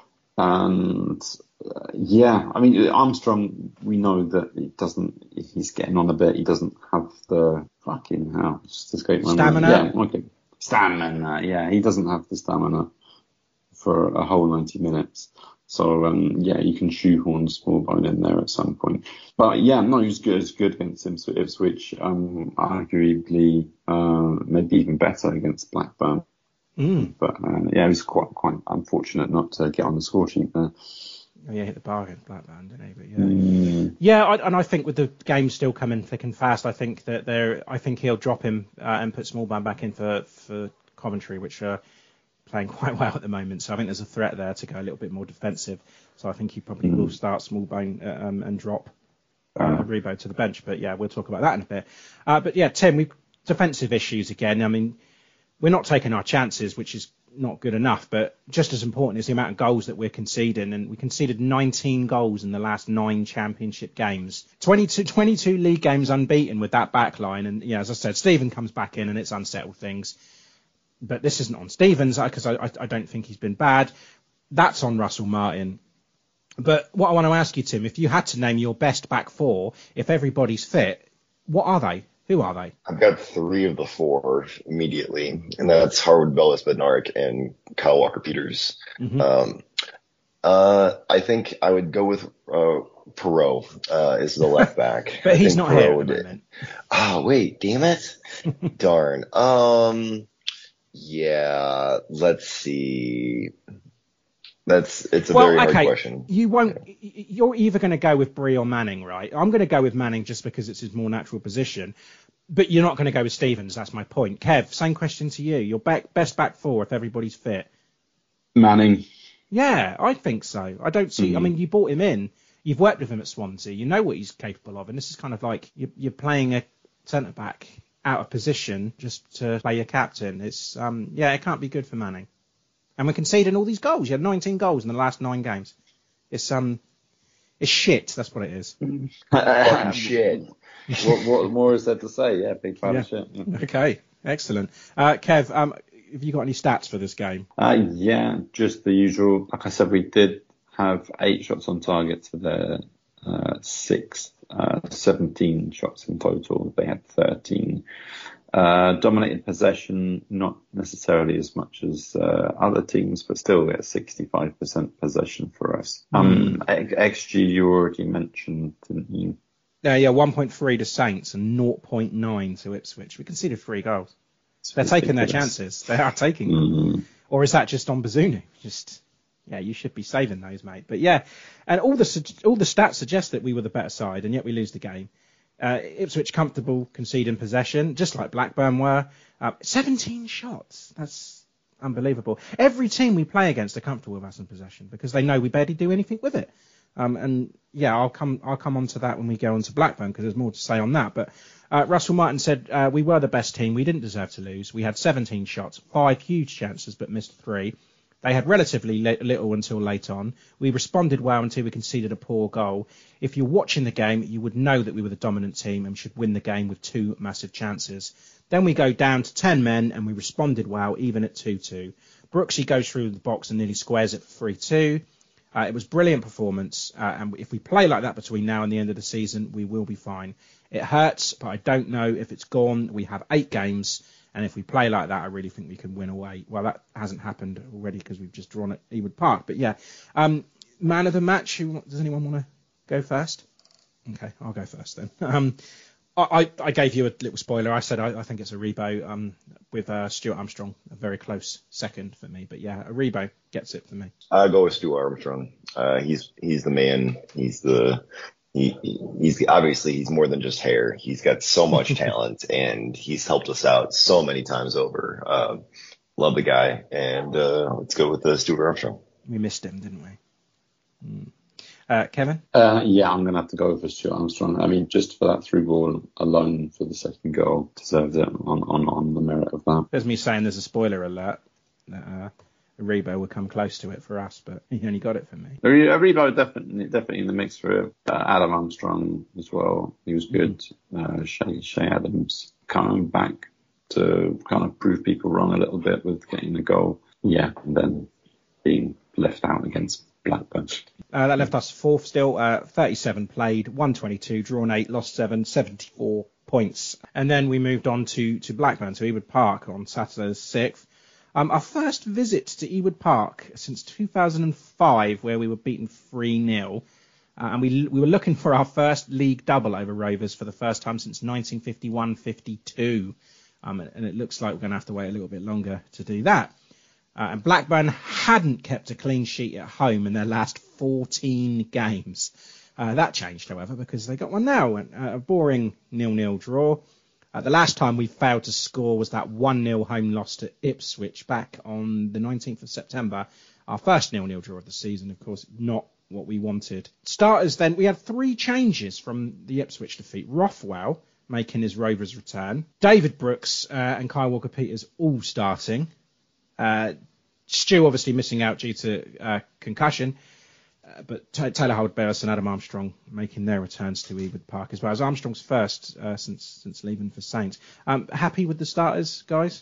And uh, yeah, I mean, Armstrong, we know that he doesn't, he's getting on a bit. He doesn't have the fucking hell, just escape my stamina. Mind. Yeah, okay. Stamina. Yeah, he doesn't have the stamina for a whole ninety minutes. So um, yeah, you can shoehorn Smallbone in there at some point. But yeah, no, he was good. He was good against Ipswich. Um, arguably, uh, maybe even better against Blackburn. Mm. But uh, yeah, it was quite quite unfortunate not to get on the score sheet there. Oh, yeah, hit the bar against Blackburn, didn't he? But yeah, mm. yeah, I, and I think with the game still coming thick and fast, I think that there, I think he'll drop him uh, and put Smallbone back in for for Coventry, which are playing quite well at the moment. So I think there's a threat there to go a little bit more defensive. So I think he probably mm. will start Smallbone uh, um, and drop uh, Rebo to the bench. But yeah, we'll talk about that in a bit. Uh, but yeah, Tim, we defensive issues again. I mean, we're not taking our chances, which is not good enough, but just as important is the amount of goals that we're conceding. And we conceded nineteen goals in the last nine championship games, twenty-two, twenty-two league games unbeaten with that back line. And yeah, as I said, Stephen comes back in and it's unsettled things. But this isn't on Stevens because I, I, I don't think he's been bad. That's on Russell Martin. But what I want to ask you, Tim, if you had to name your best back four, if everybody's fit, what are they? Who are they? I've got three of the four immediately, and that's Harwood Bellis, Bednarik, and Kyle Walker-Peters. Mm-hmm. Um, uh, I think I would go with uh, Perot uh, is the left back. But I he's think not Perot here at would, the moment. Oh, wait, damn it. Darn. Um, yeah, let's see. That's it's a well, very hard okay. question. You won't. You're either going to go with Bree or Manning, right? I'm going to go with Manning just because it's his more natural position. But you're not going to go with Stevens. That's my point. Kev, same question to you. Your back, best back four if everybody's fit. Manning. Yeah, I think so. I don't see. Mm. I mean, you brought him in. You've worked with him at Swansea. You know what he's capable of. And this is kind of like you're, you're playing a centre back out of position just to play your captain. It's um yeah, it can't be good for Manning. And we're conceding all these goals. You had nineteen goals in the last nine games. It's um, it's shit. That's what it is. Fucking shit. what, what more is there to say? Yeah, big fan yeah. of shit. Yeah. Okay, excellent. Uh, Kev, um, have you got any stats for this game? Uh, yeah, just the usual. Like I said, we did have eight shots on target for their uh, sixth, uh, seventeen shots in total. They had thirteen. Uh, dominated possession, not necessarily as much as uh, other teams, but still at sixty-five percent possession for us. Um, mm. X G you already mentioned, didn't you? Yeah, yeah, one point three to Saints and zero point nine to Ipswich. We conceded three goals. It's They're ridiculous. Taking their chances. They are taking them. Mm. Or is that just on Bazunu? Just, yeah, you should be saving those, mate. But yeah, and all the all the stats suggest that we were the better side, and yet we lose the game. Uh, Ipswich comfortable conceding possession, just like Blackburn were. Uh, seventeen shots. That's unbelievable. Every team we play against are comfortable with us in possession because they know we barely do anything with it. Um, and yeah, I'll come I'll come on to that when we go on to Blackburn because there's more to say on that. But uh, Russell Martin said uh, we were the best team. We didn't deserve to lose. We had seventeen shots, five huge chances, but missed three. They had relatively little until late on. We responded well until we conceded a poor goal. If you're watching the game, you would know that we were the dominant team and should win the game with two massive chances. Then we go down to ten men, and we responded well, even at two two. Brooksy goes through the box and nearly squares it for three two. Uh, it was brilliant performance, uh, and if we play like that between now and the end of the season, we will be fine. It hurts, but I don't know if it's gone. We have eight games, and if we play like that, I really think we can win away. Well, that hasn't happened already because we've just drawn at Ewood Park. But yeah, um, man of the match. Who, does anyone want to go first? Okay, I'll go first then. Um, I, I gave you a little spoiler. I said I, I think it's Aribo um, with uh, Stuart Armstrong, a very close second for me. But yeah, Aribo gets it for me. I'll go with Stuart Armstrong. Uh, he's he's the man. He's the he, he's obviously he's more than just hair. He's got so much talent, and he's helped us out so many times over. Uh, love the guy, and uh, let's go with uh, Stuart Armstrong. We missed him, didn't we? Mm. Uh, Kevin? Uh, yeah, I'm going to have to go for Stuart Armstrong. I mean, just for that through ball alone for the second goal, deserves it on, on, on the merit of that. There's me saying there's a spoiler alert that uh, Aribo would come close to it for us, but he only got it for me. Aribo definitely definitely in the mix for it. Uh, Adam Armstrong as well. He was good. Uh, Shay, Shay Adams coming back to kind of prove people wrong a little bit with getting a goal. Yeah, and then being left out against Blackburn. Uh, that left us fourth still, uh, thirty-seven played, one twenty-two, drawn eight, lost seven, seventy-four points. And then we moved on to, to Blackburn, to Ewood Park on Saturday the sixth. Um, our first visit to Ewood Park since two thousand five, where we were beaten three nil. Uh, and we we were looking for our first league double over Rovers for the first time since nineteen fifty-one fifty-two. Um, and it looks like we're going to have to wait a little bit longer to do that. Uh, and Blackburn hadn't kept a clean sheet at home in their last fourteen games. Uh, that changed, however, because they got one now, uh, a boring nil nil draw. Uh, the last time we failed to score was that one nil home loss to Ipswich back on the nineteenth of September. Our first nil nil draw of the season, of course, not what we wanted. Starters then, we had three changes from the Ipswich defeat. Rothwell making his Rovers return. David Brooks uh, and Kyle Walker-Peters all starting. Uh, Stu obviously missing out due to uh, concussion, uh, but T- Taylor Howard-Bayliss and Adam Armstrong making their returns to Ewood Park as well as Armstrong's first uh, since since leaving for Saints. Um, happy with the starters, guys?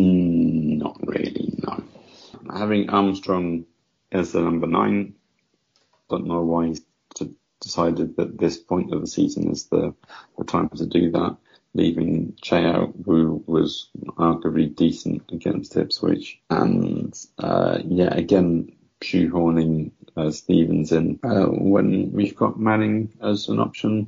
Mm, not really, no. Having Armstrong as the number nine, don't know why he's t- decided that this point of the season is the, the time to do that. Leaving Che out, who was arguably decent against Ipswich. And, uh, yeah, again, shoehorning uh, Stevens in uh, when we've got Manning as an option.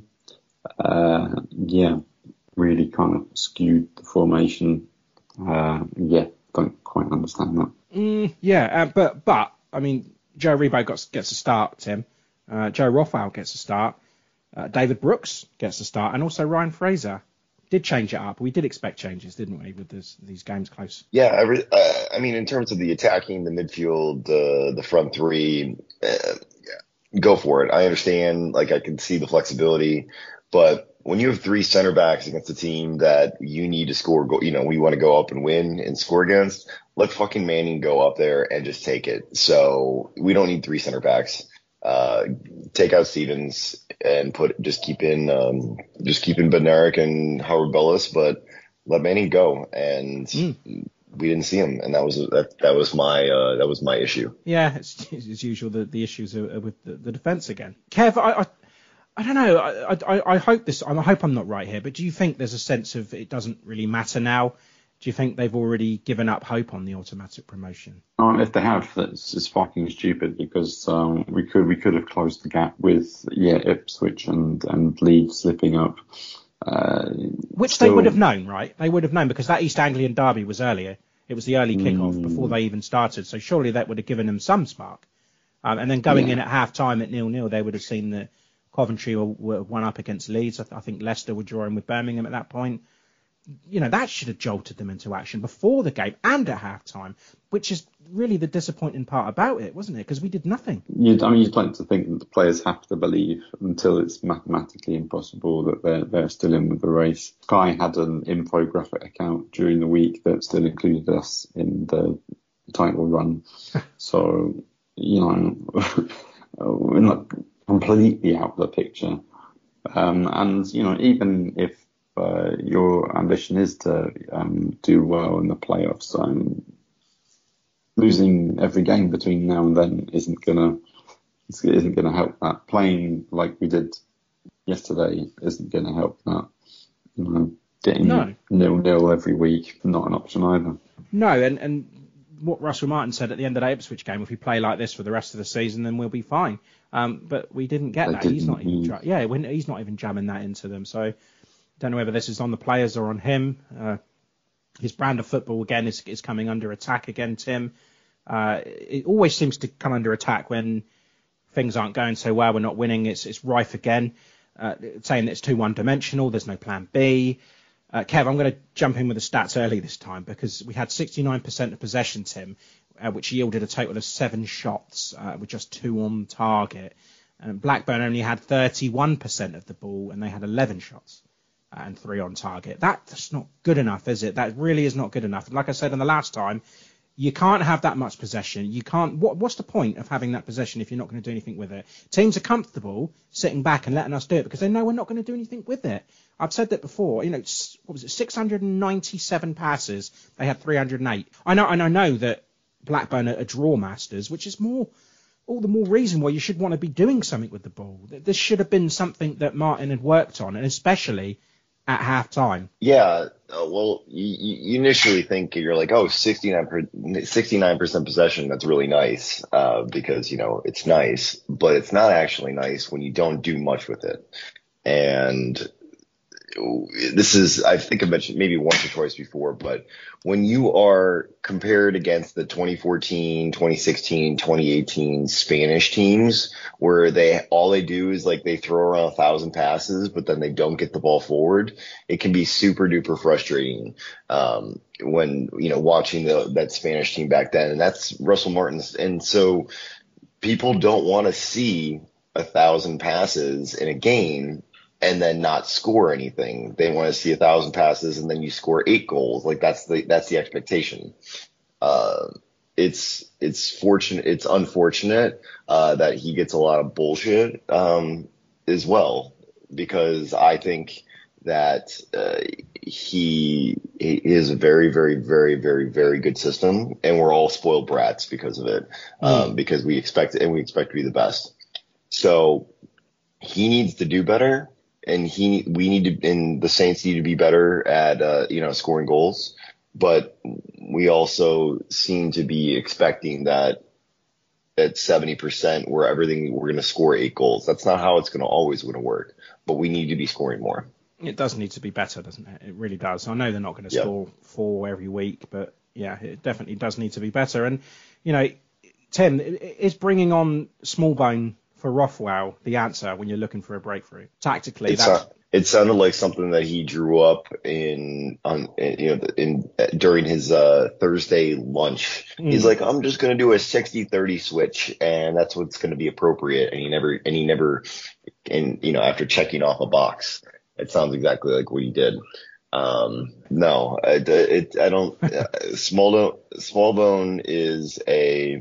Uh, yeah, really kind of skewed the formation. Uh, yeah, don't quite understand that. Mm, yeah, uh, but, but, I mean, Joe Rebo got, gets a start, Tim. Uh, Joe Rothwell gets a start. Uh, David Brooks gets a start. And also Ryan Fraser. Did change it up. We did expect changes, didn't we, with this, these games close? Yeah, every, uh, I mean, in terms of the attacking, the midfield, uh, the front three, uh, yeah, go for it. I understand, like, I can see the flexibility, but when you have three center backs against a team that you need to score, go, you know, we want to go up and win and score against, let fucking Manning go up there and just take it. So we don't need three center backs. Uh, take out Stevens and put just keep in um, just keep in Bednarik and Howard-Bayliss, but let Manning go. And mm. we didn't see him, and that was that that was my uh, that was my issue. Yeah, it's as usual. The, the issues are with the, the defence again. Kev, I, I I don't know. I, I I hope this. I hope I'm not right here, but do you think there's a sense of it doesn't really matter now? Do you think they've already given up hope on the automatic promotion? Um, if they have, that's just fucking stupid because um, we could we could have closed the gap with yeah Ipswich and and Leeds slipping up. Uh, Which still, they would have known, right? They would have known because that East Anglian derby was earlier. It was the early kickoff mm, before they even started. So surely that would have given them some spark. Um, and then going yeah. in at half time at nil nil, they would have seen that Coventry were, were one up against Leeds. I, th- I think Leicester were drawing with Birmingham at that point. You know, that should have jolted them into action before the game and at half-time, which is really the disappointing part about it, wasn't it? Because we did nothing. You'd, I mean, you'd like to think that the players have to believe until it's mathematically impossible that they're, they're still in with the race. Sky had an infographic account during the week that still included us in the title run. So, you know, we're not completely out of the picture. Um, and, you know, even if uh, your ambition is to um, do well in the playoffs, um, losing every game between now and then isn't gonna isn't gonna help that. Playing like we did yesterday isn't gonna help that. You know, getting no. nil nil every week, not an option either. No, and and what Russell Martin said at the end of the Ipswich game, if we play like this for the rest of the season, then we'll be fine. Um, but we didn't get they that. Didn't, he's not even, he... yeah, he's not even jamming that into them. So don't know whether this is on the players or on him. Uh, his brand of football again is is coming under attack again, Tim. Uh, it always seems to come under attack when things aren't going so well. We're not winning. It's it's rife again, uh, saying that it's too one-dimensional. There's no plan B. Uh, Kev, I'm going to jump in with the stats early this time because we had sixty-nine percent of possession, Tim, uh, which yielded a total of seven shots uh, with just two on target. And Blackburn only had thirty-one percent of the ball and they had eleven shots uh, and three on target. That's not good enough, is it? That really is not good enough. And like I said in the last time, you can't have that much possession. You can't. What, what's the point of having that possession if you're not going to do anything with it? Teams are comfortable sitting back and letting us do it because they know we're not going to do anything with it. I've said that before. You know, what was it? six hundred ninety-seven passes. They had three hundred eight. I know, and I know that Blackburn are draw masters, which is more, all the more reason why you should want to be doing something with the ball. This should have been something that Martin had worked on, and especially at half time. Yeah, uh, well, you, you initially think you're like, oh, sixty-nine percent possession, that's really nice, uh, because, you know, it's nice, but it's not actually nice when you don't do much with it. And this is, I think I mentioned maybe once or twice before, but when you are compared against the twenty fourteen, twenty sixteen, twenty eighteen Spanish teams where they, all they do is like they throw around a thousand passes, but then they don't get the ball forward, it can be super duper frustrating. Um, when, you know, watching the, that Spanish team back then, and that's Russell Martin's. And so people don't want to see a thousand passes in a game and then not score anything. They want to see a thousand passes and then you score eight goals. Like that's the, that's the expectation. Uh, it's, it's fortunate. It's unfortunate, uh, that he gets a lot of bullshit, um, as well, because I think that, uh, he, he is a very, very, very, very, very good system. And we're all spoiled brats because of it. Um, mm. because we expect, and we expect to be the best. So he needs to do better. And he, we need to, and the Saints need to be better at, uh, you know, scoring goals. But we also seem to be expecting that at seventy percent where everything, we're going to score eight goals. That's not how it's going to always going to work, but we need to be scoring more. It does need to be better, doesn't it? It really does. I know they're not going to yep. score four every week, but yeah, it definitely does need to be better. And, you know, Tim, is bringing on Smallbone for Rothwell the answer when you're looking for a breakthrough tactically? It's a, it sounded like something that he drew up in on you know in during his uh Thursday lunch. Mm. He's like, I'm just going to do a sixty thirty switch and that's what's going to be appropriate. And he never and he never and you know after checking off a box, it sounds exactly like what he did. Um, no, it, it, I don't. uh, Smallbone Smallbone is a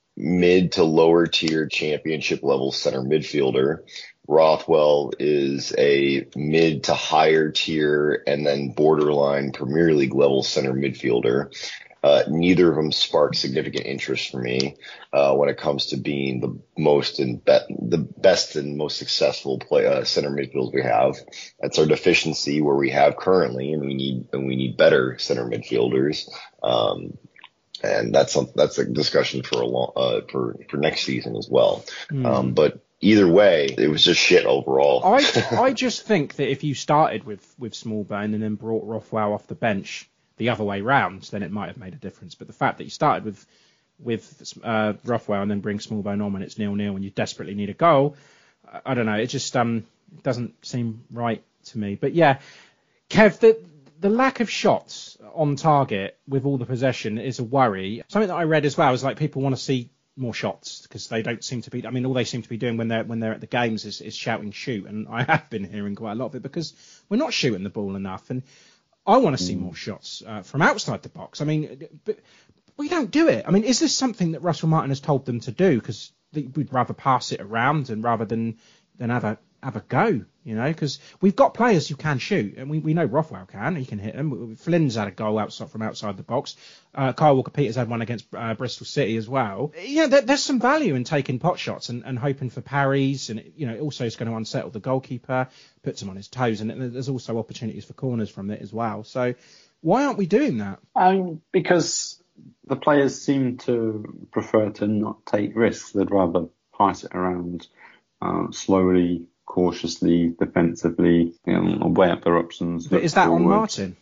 mid to lower tier championship level center midfielder. Rothwell is a mid to higher tier and then borderline Premier League level center midfielder. Uh, neither of them spark significant interest for me uh, when it comes to being the most and be- the best and most successful play uh, center midfielders we have. That's our deficiency where we have currently, and we need and we need better center midfielders. Um, And that's a, that's a discussion for a long, uh, for, for next season as well. Mm. Um, but either way, it was just shit overall. I, I just think that if you started with, with Smallbone and then brought Rothwell off the bench the other way round, then it might have made a difference. But the fact that you started with, with, uh, Rothwell and then bring Smallbone on when it's nil nil and you desperately need a goal, I, I don't know. It just, um, doesn't seem right to me. But yeah, Kev, the, The lack of shots on target with all the possession is a worry. Something that I read as well is like people want to see more shots because they don't seem to be. I mean, all they seem to be doing when they're when they're at the games is, is shouting shoot, and I have been hearing quite a lot of it because we're not shooting the ball enough, and I want to see more shots uh, from outside the box. I mean, but we don't do it. I mean, is this something that Russell Martin has told them to do? Because we'd rather pass it around and rather than than have a have a go, you know, because we've got players who can shoot, and we, we know Rothwell can, he can hit them. Flynn's had a goal outside from outside the box. Uh, Kyle Walker-Peters had one against uh, Bristol City as well. Yeah, there, there's some value in taking pot shots and, and hoping for parries, and you know, also it's going to unsettle the goalkeeper, puts him on his toes, and there's also opportunities for corners from it as well. So why aren't we doing that? Um, because the players seem to prefer to not take risks. They'd rather pass it around uh, slowly, cautiously, defensively, you know, weigh up their options. But is that forward. On Martin?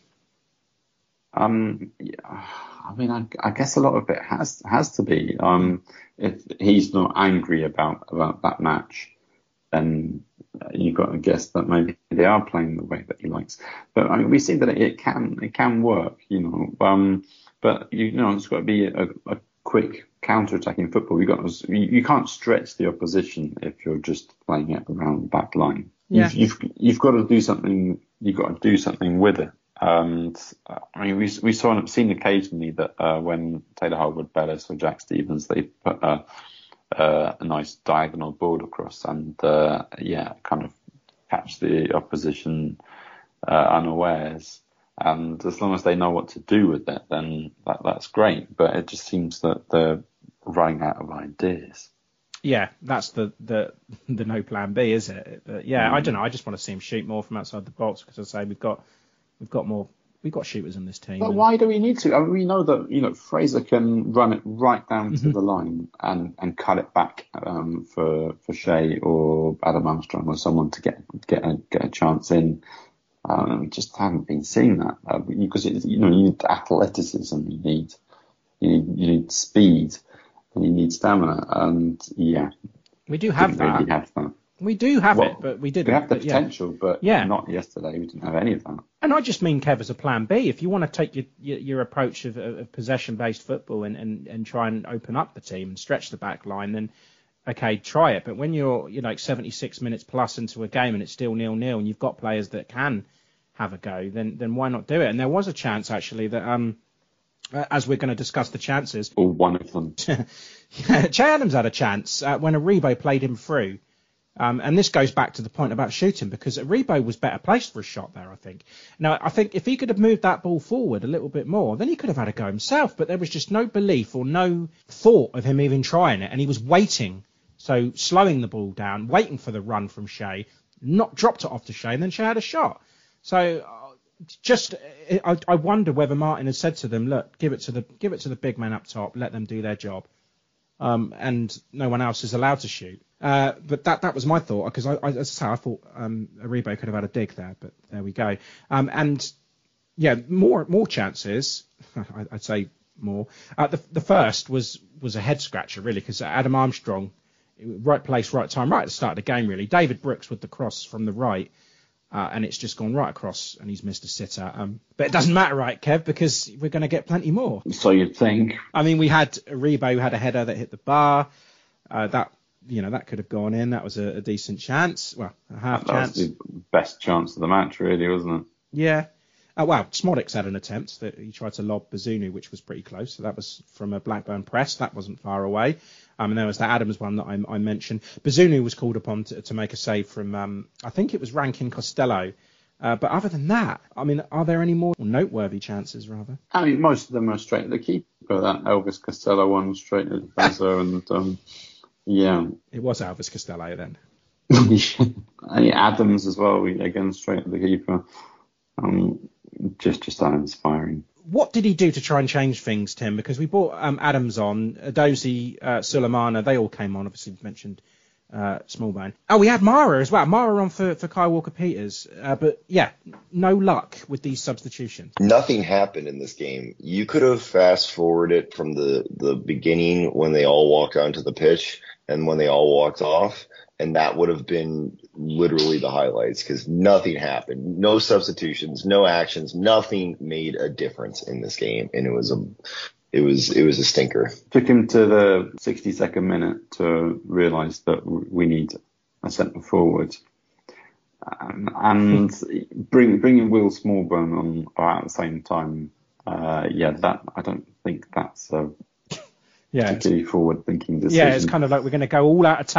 Um, yeah, I mean, I, I guess a lot of it has has to be. Um, if he's not angry about about that match, then you've got to guess that maybe they are playing the way that he likes. But I mean, we see that it, it can it can work, you know. Um, but you know, it's got to be a, a quick counter-attacking football. You got to, you, you can't stretch the opposition if you're just playing it around the back line. Yeah. You've, you've you've got to do something. You've got to do something with it. And uh, I mean, we we saw seen occasionally that uh, when Taylor Harwood-Bellis or Jack Stevens, they put a, uh, a nice diagonal ball across and uh, yeah, kind of catch the opposition uh, unawares. And as long as they know what to do with it, then that, that's great. But it just seems that they're running out of ideas. Yeah, that's the the, the no plan B, is it? But yeah, mm. I don't know. I just want to see him shoot more from outside the box because, as I say, we've got we've got more we've got shooters in this team. But and... why do we need to? I mean, we know that you know Fraser can run it right down Mm-hmm. to the line and, and cut it back um, for for Shea or Adam Armstrong or someone to get get a, get a chance in. Um, we just haven't been seeing that uh, because it, you know you need athleticism, you need you need, you need speed, and you need stamina, and yeah, we do have that. Really have that. We do have well, it, but we didn't. We have the but potential, yeah. but yeah. not yesterday. We didn't have any of that. And I just mean, Kev, as a plan B. If you want to take your your, your approach of, of possession-based football and, and, and try and open up the team and stretch the back line, then okay, try it. But when you're you know like seventy-six minutes plus into a game and it's still nil-nil and you've got players that can have a go, then then why not do it? And there was a chance actually that um as we're going to discuss the chances, or one of them. yeah, Che Adams had a chance uh, when Aribo played him through. Um, and this goes back to the point about shooting, because Aribo was better placed for a shot there, I think. Now, I think if he could have moved that ball forward a little bit more, then he could have had a go himself. But there was just no belief or no thought of him even trying it. And he was waiting, so slowing the ball down, waiting for the run from Shea, not dropped it off to Shea, and then Shea had a shot. So uh, just I, I wonder whether Martin has said to them, look, give it to the give it to the big men up top, let them do their job. Um, and no one else is allowed to shoot. Uh, but that that was my thought, because I, I, as I say, I thought um, Aribo could have had a dig there, but there we go. Um, and yeah, more more chances. I, I'd say more. Uh, the the first was was a head scratcher really, because Adam Armstrong, right place, right time, right at the start of the game really. David Brooks with the cross from the right. Uh, and it's just gone right across, and he's missed a sitter. Um, but it doesn't matter, right, Kev, because we're going to get plenty more. So you'd think. I mean, we had Aribo who had a header that hit the bar. Uh, that you know that could have gone in. That was a, a decent chance. Well, a half that chance. That was the best chance of the match, really, wasn't it? Yeah. Uh, well, Smodix had an attempt that he tried to lob Bazunu, which was pretty close. So that was from a Blackburn press. That wasn't far away. Um, and there was that Adams one that I, I mentioned. Bazunu was called upon to, to make a save from, um, I think it was Rankin Costello. Uh, but other than that, I mean, are there any more noteworthy chances, rather? I mean, most of them are straight at the keeper. That Elvis Costello one was straight at the buzzer, and um, yeah. It was Elvis Costello then. And Adams as well, again, straight at the keeper. Um, just, just uninspiring. What did he do to try and change things, Tim? Because we brought um, Adams on, Adozi, uh, Sulemana, they all came on. Obviously, we've mentioned uh, Smallbone. Oh, we had Mara as well. Mara on for, for Kyle Walker-Peters. Uh, but, yeah, no luck with these substitutions. Nothing happened in this game. You could have fast-forwarded from the, the beginning when they all walked onto the pitch and when they all walked off, and that would have been literally the highlights, because nothing happened. No substitutions, no actions, nothing made a difference in this game, and it was a it was it was a stinker. Took him to the sixty-second minute to realise that we need a centre forward, um, and bring bringing Will Smallbone on at the same time. Uh, yeah, that I don't think that's a yeah, particularly forward-thinking decision. Yeah, it's kind of like we're going to go all out attack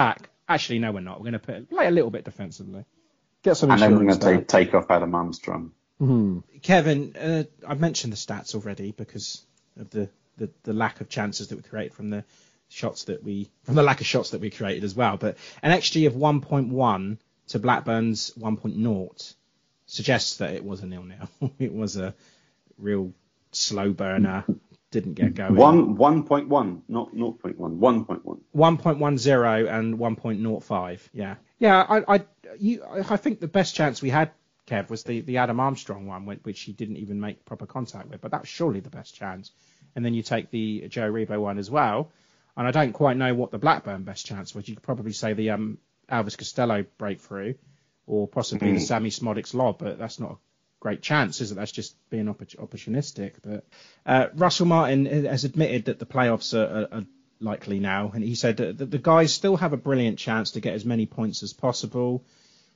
Actually, no, we're not. We're going to put play a little bit defensively. Get some and then we're insurance going to there. take, take off Adam Armstrong. Mm-hmm. Kevin, uh, I've mentioned the stats already because of the, the, the lack of chances that we created from the shots that we from the lack of shots that we created as well. But an X G of one point one to Blackburn's one point zero suggests that it was a nil-nil. It was a real slow burner. Didn't get going. One one point one, not zero point one. One point one. One point one zero and one point zero five. Yeah, yeah. I I you I think the best chance we had, Kev, was the, the Adam Armstrong one, which he didn't even make proper contact with. But that's surely the best chance. And then you take the Joe Rebo one as well. And I don't quite know what the Blackburn best chance was. You could probably say the um, Elvis Costello breakthrough, or possibly mm. the Sammy Smodics lob, but that's not a great chance, is it? That's just being opp- opportunistic. But uh, Russell Martin has admitted that the playoffs are, are, are likely now, and he said that the guys still have a brilliant chance to get as many points as possible.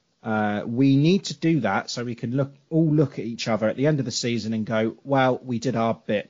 Uh, we need to do that so we can look all look at each other at the end of the season and go, well, we did our bit.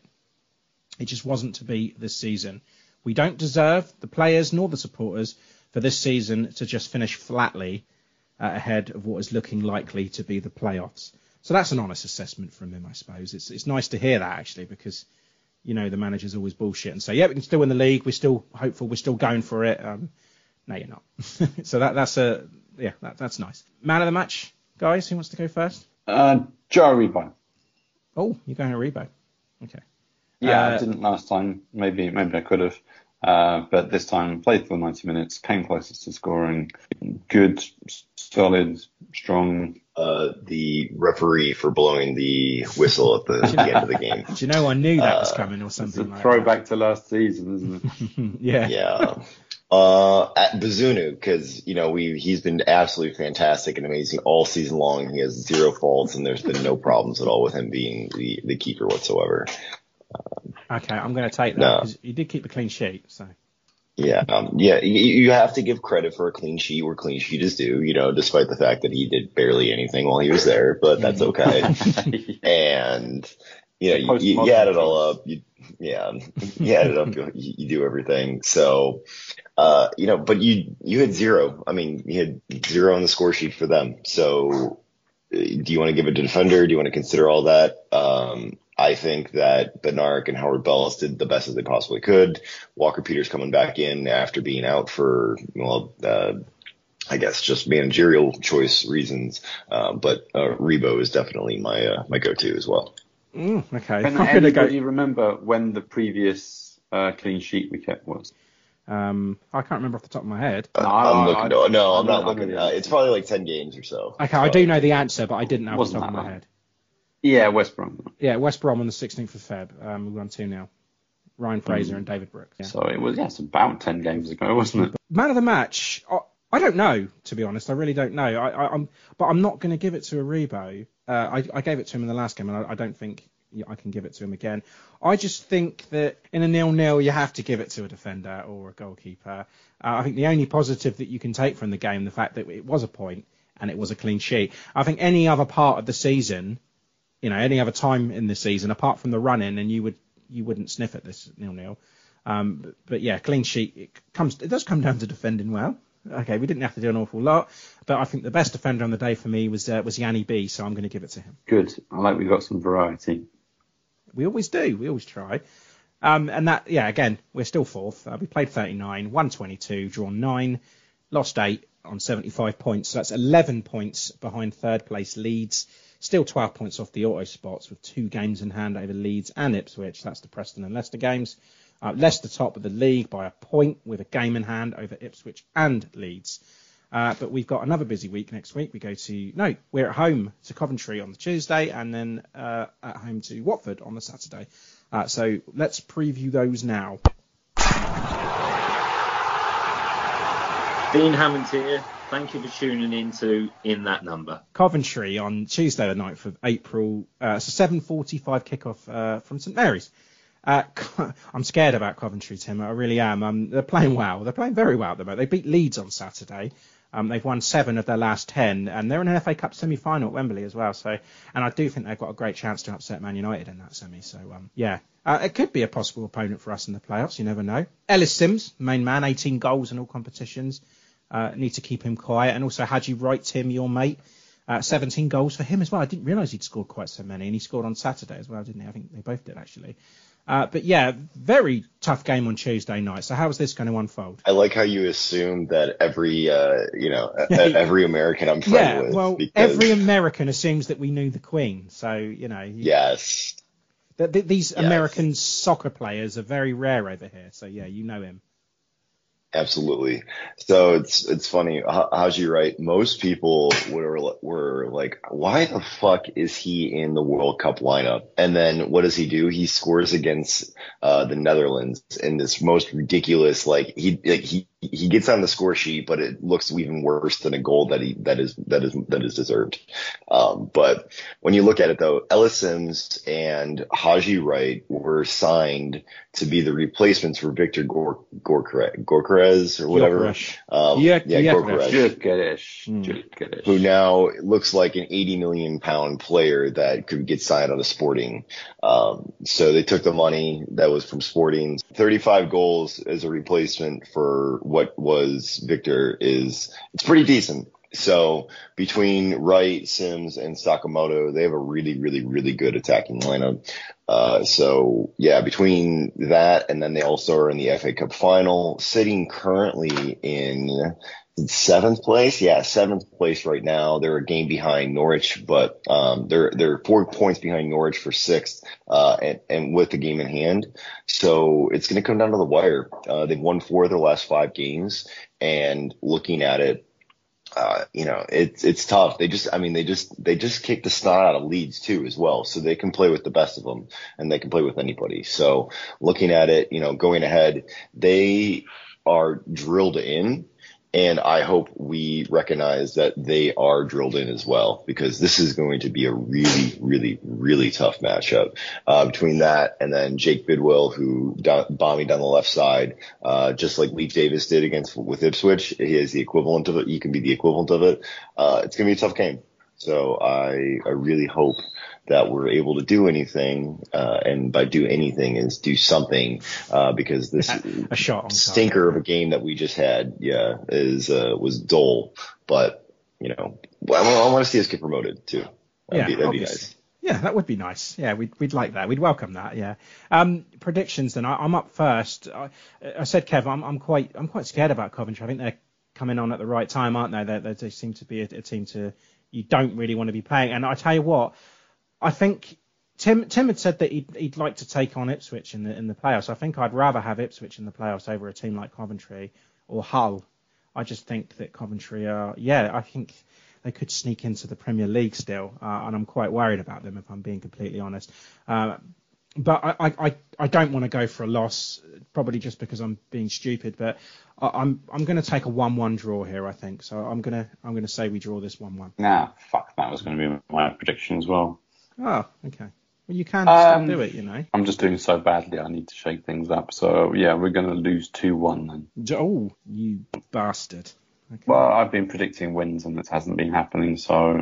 It just wasn't to be this season. We don't deserve, the players nor the supporters, for this season to just finish flatly uh, ahead of what is looking likely to be the playoffs. So that's an honest assessment from him, I suppose. It's it's nice to hear that, actually, because, you know, the manager's always bullshit and say, yeah, we can still win the league. We're still hopeful. We're still going for it. Um, no, you're not. So that that's a yeah, that, that's nice. Man of the match, guys. Who wants to go first? Uh, Joe Rebo. Oh, you're going to Rebo. Okay. Yeah, uh, I didn't last time. Maybe maybe I could have. Uh, but this time played for ninety minutes, came closest to scoring. Good, solid, strong. Uh, the referee for blowing the whistle at the, the end of the game. Do you know I knew that was coming or something? It's a like throwback that. to last season, isn't it? yeah. Yeah. Uh, at Bazunu, because, you know, we he's been absolutely fantastic and amazing all season long. He has zero faults, and there's been no problems at all with him being the, the keeper whatsoever. Um, okay, I'm going to take that because no. he did keep a clean sheet. So yeah, um, yeah, you, you have to give credit for a clean sheet where clean sheet is due. You know, despite the fact that he did barely anything while he was there, but that's okay. And you know, you, you, you add it all up. You, yeah, you add it up. You, you do everything. So, uh, you know, but you you had zero. I mean, you had zero on the score sheet for them. So, do you want to give it to defender? Do you want to consider all that? Um, I think that Bednarik and Howard Bellis did the best as they possibly could. Walker Peters coming back in after being out for, well, uh, I guess just managerial choice reasons. Uh, but uh, Rebo is definitely my uh, my go-to as well. Mm, okay. Can anybody go... remember when the previous uh, clean sheet we kept was? Um, I can't remember off the top of my head. Uh, no, I'm I, looking, I, no, no, I'm, I'm not I'm looking. Uh, it's probably like ten games or so. Okay, so. I do know the answer, but I didn't know off the top of my long. head. Yeah, West Brom. Yeah, West Brom on the sixteenth of February. Um, we won two nil. Ryan Fraser mm. and David Brooks. Yeah. So it was, yes, about ten games ago, wasn't it? Man of the match, I, I don't know, to be honest. I really don't know. I, I, I'm, but I'm not going to give it to Aribo. Uh, I, I gave it to him in the last game, and I, I don't think I can give it to him again. I just think that in a nil-nil, you have to give it to a defender or a goalkeeper. Uh, I think the only positive that you can take from the game, the fact that it was a point and it was a clean sheet. I think any other part of the season, you know, any other time in the season, apart from the run-in, and you would you wouldn't sniff at this nil-nil. Um, but, but yeah, clean sheet. It comes. It does come down to defending well. Okay, we didn't have to do an awful lot, but I think the best defender on the day for me was uh, was Yanni B. So I'm going to give it to him. Good. I like we've got some variety. We always do. We always try. Um, and that, yeah, again, we're still fourth. Uh, we played thirty-nine, won twenty-two, drawn nine, lost eight on seventy-five points. So that's eleven points behind third place Leeds. Still twelve points off the auto spots with two games in hand over Leeds and Ipswich. That's the Preston and Leicester games. Uh, Leicester top of the league by a point with a game in hand over Ipswich and Leeds. Uh, but we've got another busy week next week. We go to, no, we're at home to Coventry on the Tuesday and then uh, at home to Watford on the Saturday. Uh, so let's preview those now. Dean Hammond here. Thank you for tuning in to In That Number. Coventry on Tuesday the ninth of April. Uh, it's a seven forty-five kickoff uh, from St Mary's. Uh, I'm scared about Coventry, Tim. I really am. Um, they're playing well. They're playing very well at the moment. They beat Leeds on Saturday. Um, they've won seven of their last ten, and they're in an F A Cup semi-final at Wembley as well. So, and I do think they've got a great chance to upset Man United in that semi. So, um, yeah, uh, it could be a possible opponent for us in the playoffs. You never know. Ellis Sims, main man, eighteen goals in all competitions. uh, need to keep him quiet. And also, Haji Wright, Tim, your mate, uh, seventeen goals for him as well. I didn't realise he'd scored quite so many, and he scored on Saturday as well, didn't he? I think they both did, actually. Uh, but yeah, very tough game on Tuesday night. So how is this going to unfold? I like how you assume that every, uh, you know, every American I'm friendly yeah, with. well, because... every American assumes that we knew the Queen. So, you know. You, yes. Th- th- these yes. American soccer players are very rare over here. So, yeah, you know him. Absolutely. So it's it's funny. Haji Wright, most people were were like, why the fuck is he in the World Cup lineup? And then what does he do? He scores against uh, the Netherlands in this most ridiculous, like he like he he gets on the score sheet, but it looks even worse than a goal that he that is that is that is deserved. Um, but when you look at it though, Ellis Sims and Haji Wright were signed to be the replacements for Victor Gor- Gorkre- Gorkarez or whatever. Um, yeah, yeah, yeah, Gorkarez. Mm. Who now looks like an eighty million pound player that could get signed on a Sporting. Um, so they took the money that was from Sporting. thirty-five goals as a replacement for what was Victor is, it's pretty decent. So between Wright, Sims, and Sakamoto, they have a really, really, really good attacking lineup. Uh, so yeah, between that and then they also are in the F A Cup final, sitting currently in seventh place. Yeah, seventh place right now. They're a game behind Norwich, but um, they're they're four points behind Norwich for sixth, uh, and, and with the game in hand. So it's going to come down to the wire. Uh, they've won four of their last five games, and looking at it, Uh, you know, it's it's tough. They just, I mean, they just they just kick the snot out of Leeds too as well, so they can play with the best of them, and they can play with anybody. So looking at it, you know, going ahead, they are drilled in, and I hope we recognize that they are drilled in as well, because this is going to be a really, really, really tough matchup uh, between that and then Jake Bidwell, who do- bombing down the left side, uh, just like Leif Davis did against with Ipswich. He is the equivalent of it. You can be the equivalent of it. Uh, it's going to be a tough game. So I, I really hope that we're able to do anything, uh, and by do anything is do something, uh, because this a shot on stinker of a game that we just had, yeah, is uh, was dull. But you know, I, I want to see us get promoted too. That'd yeah, be, that'd obviously. be nice. Yeah, that would be nice. Yeah, we'd we'd like that. We'd welcome that. Yeah. Um, predictions then. I, I'm up first. I, I said, Kev, I'm I'm quite I'm quite scared about Coventry. I think they're coming on at the right time, aren't they? They, they, they seem to be a, a team to you don't really want to be playing. And I tell you what, I think Tim Tim had said that he'd, he'd like to take on Ipswich in the in the playoffs. I think I'd rather have Ipswich in the playoffs over a team like Coventry or Hull. I just think that Coventry are, yeah, I think they could sneak into the Premier League still, uh, and I'm quite worried about them if I'm being completely honest. Uh, but I, I, I don't want to go for a loss, probably just because I'm being stupid. But I, I'm I'm going to take a one one draw here, I think. So I'm gonna I'm gonna say we draw this one one. Nah, fuck, that was going to be my prediction as well. Oh, okay. Well, you can um, still do it, you know. I'm just doing so badly, I need to shake things up. So yeah, we're going to lose two one then. Oh, you bastard. Okay. Well, I've been predicting wins and it hasn't been happening, so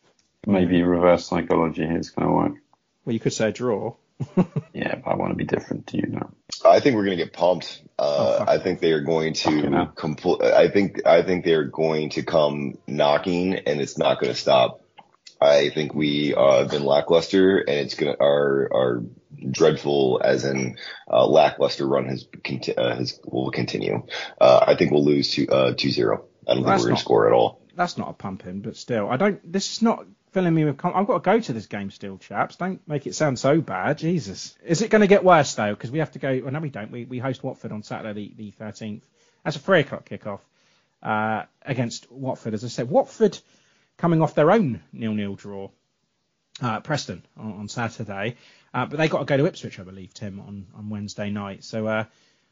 maybe reverse psychology here is going to work. Well, you could say a draw. Yeah, but I want to be different to you now. I think we're going to get pumped. Uh, oh, I think they are going to complete. I think I think they're going to come knocking, and it's not going to stop. I think we uh, have been lackluster, and it's going to our our dreadful, as in uh, lackluster run has conti- uh, has will continue. Uh, I think we'll lose to uh, two zero. I don't well, think we're going not, to score at all. That's not a pumping, but still, I don't. This is not filling me with. Com- I've got to go to this game still, chaps. Don't make it sound so bad. Jesus, is it going to get worse though? Because we have to go. Well, no, we don't. We we host Watford on Saturday the thirteenth. That's a three o'clock kickoff uh, against Watford. As I said, Watford coming off their own nil-nil draw. Uh, Preston on, on Saturday, uh, but they got to go to Ipswich, I believe, Tim, on, on Wednesday night. So uh,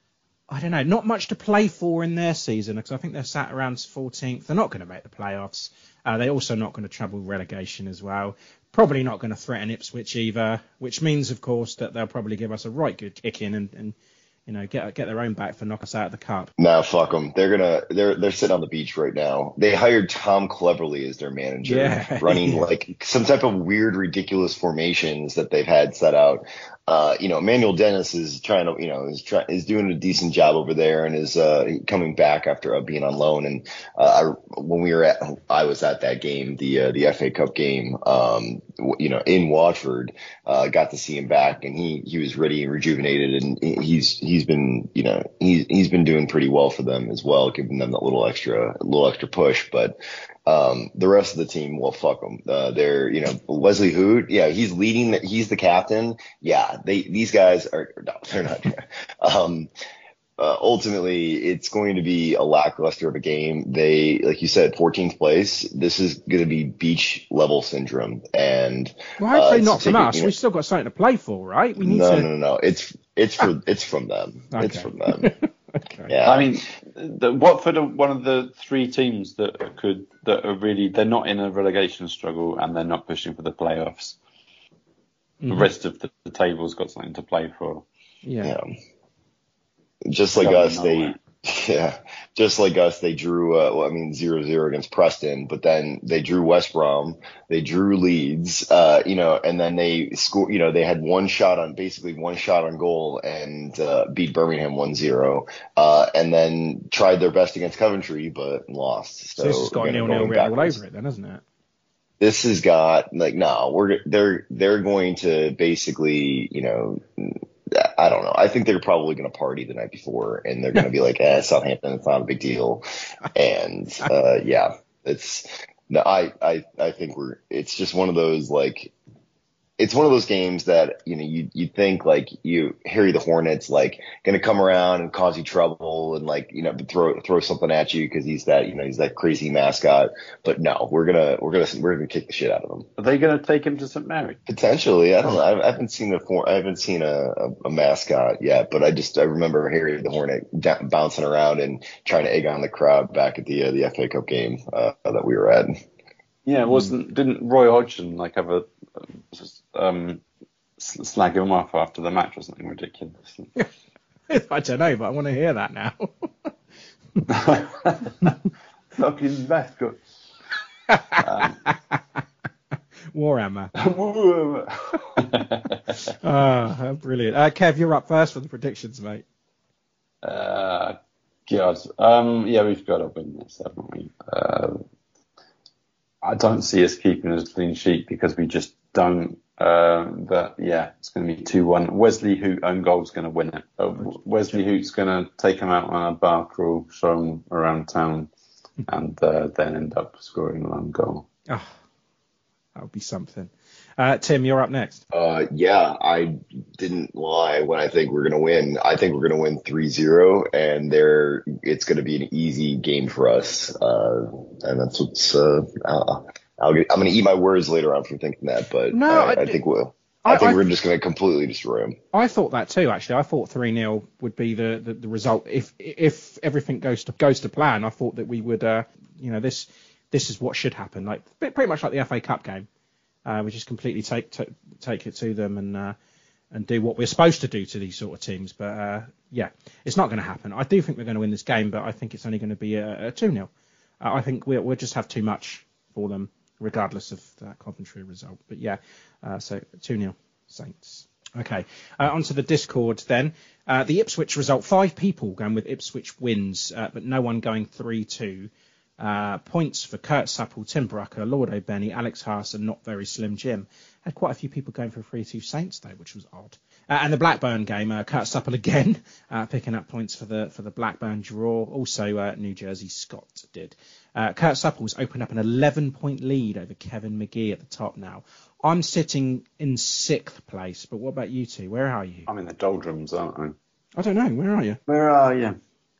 I don't know, not much to play for in their season because I think they're sat around fourteenth. They're not going to make the playoffs. Uh, they're also not going to trouble relegation as well. Probably not going to threaten Ipswich either, which means, of course, that they'll probably give us a right good kick in and, and you know get get their own back for knock us out of the cup. No, fuck them. They're gonna they're they're sitting on the beach right now. They hired Tom Cleverley as their manager, yeah. running like some type of weird, ridiculous formations that they've had set out. Uh, you know, Emmanuel Dennis is trying to, you know, is try, is doing a decent job over there and is uh, coming back after uh, being on loan. And uh, I, when we were at, I was at that game, the uh, the F A Cup game, um, you know, in Watford. Uh, got to see him back, and he he was ready and rejuvenated, and he's he's been, you know, he's he's been doing pretty well for them as well, giving them that little extra a little extra push. But Um, the rest of the team, well, fuck them. Uh, they're, you know, Wesley Hood. Yeah, he's leading. The, he's the captain. Yeah, they, these guys are, no, they're not. um, uh, ultimately, it's going to be a lackluster of a game. They, like you said, fourteenth place. This is going to be beach level syndrome. And, well, hopefully uh, not from taking, us. You know, We've still got something to play for, right? We need no, to. no, no, no. It's, it's for, it's from them. Okay. It's from them. Okay. Yeah. I mean, the, Watford are one of the three teams that could that are really they're not in a relegation struggle and they're not pushing for the playoffs. Mm-hmm. The rest of the, the table's got something to play for. Yeah. yeah. Just like us, they yeah, just like us, they drew. Uh, well, I mean, zero zero against Preston, but then they drew West Brom, they drew Leeds, uh, you know, and then they score. You know, they had one shot on, basically one shot on goal, and uh, beat Birmingham one zero, uh, and then tried their best against Coventry, but lost. So, so this has got nil nil written all over it, then, hasn't it? This has got like no, we're they're they're going to basically, you know. I don't know. I think they're probably going to party the night before, and they're going to be like, "Eh, Southampton, it's not a big deal." And uh, yeah, it's no. I, I I think we're. It's just one of those like. It's one of those games that, you know, you you think like you Harry the Hornet's like going to come around and cause you trouble and like, you know, throw throw something at you because he's that, you know, he's that crazy mascot. But no, we're gonna we're gonna we're gonna kick the shit out of him. Are they going to take him to Saint Mary? Potentially, I don't know. I haven't seen a form, I haven't seen a, a, a mascot yet, but I just I remember Harry the Hornet d- bouncing around and trying to egg on the crowd back at the uh, the F A Cup game uh, that we were at. Yeah, wasn't didn't Roy Hodgson like have a um slag him off after the match or something ridiculous? I don't know, but I want to hear that now. Fucking mascot. um, Warhammer. Ah, brilliant. Uh, Kev, you're up first for the predictions, mate. Uh, God. Um, yeah, we've got to win this, haven't we? Uh, I don't see us keeping a clean sheet because we just don't. Uh, but yeah, it's going to be two one. Wesley Hoot own goal is going to win it. Uh, Wesley Hoot's going to take him out on a bar crawl, show him around town, and uh, then end up scoring an own goal. Oh, that would be something. Uh, Tim, you're up next. Uh, yeah, I didn't lie when I think we're going to win. I think we're going to win three zero, and there it's going to be an easy game for us. Uh, and that's what's, uh, I'll, I'll get, I'm going to eat my words later on for thinking that, but no, I, I, I think we'll, I, I think I, we're just going to completely destroy them. I thought that too, actually. I thought three nil would be the, the, the result. If, if everything goes to, goes to plan, I thought that we would, uh, you know, this, this is what should happen. Like, pretty much like the F A Cup game. Uh, we just completely take t- take it to them and uh, and do what we're supposed to do to these sort of teams. But uh, yeah, it's not going to happen. I do think we're going to win this game, but I think it's only going to be a, a two nil. Uh, I think we'll, we'll just have too much for them, regardless of that Coventry result. But yeah, uh, so two nil Saints. Okay, uh, onto the Discord then. Uh, the Ipswich result, five people going with Ipswich wins, uh, but no one going three two. Uh, points for Kurt Supple, Tim Brucker, Lord O'Benny, Alex Haas, and Not Very Slim Jim. Had quite a few people going for three two Saints though, which was odd. Uh, and the Blackburn game, uh, Kurt Supple again, uh, picking up points for the for the Blackburn draw. Also, uh, New Jersey Scott did. Uh, Kurt Supple's opened up an eleven point lead over Kevin McGee at the top now. I'm sitting in sixth place, but what about you two? Where are you? I'm in the doldrums, aren't I? I don't know. Where are you? Where are you?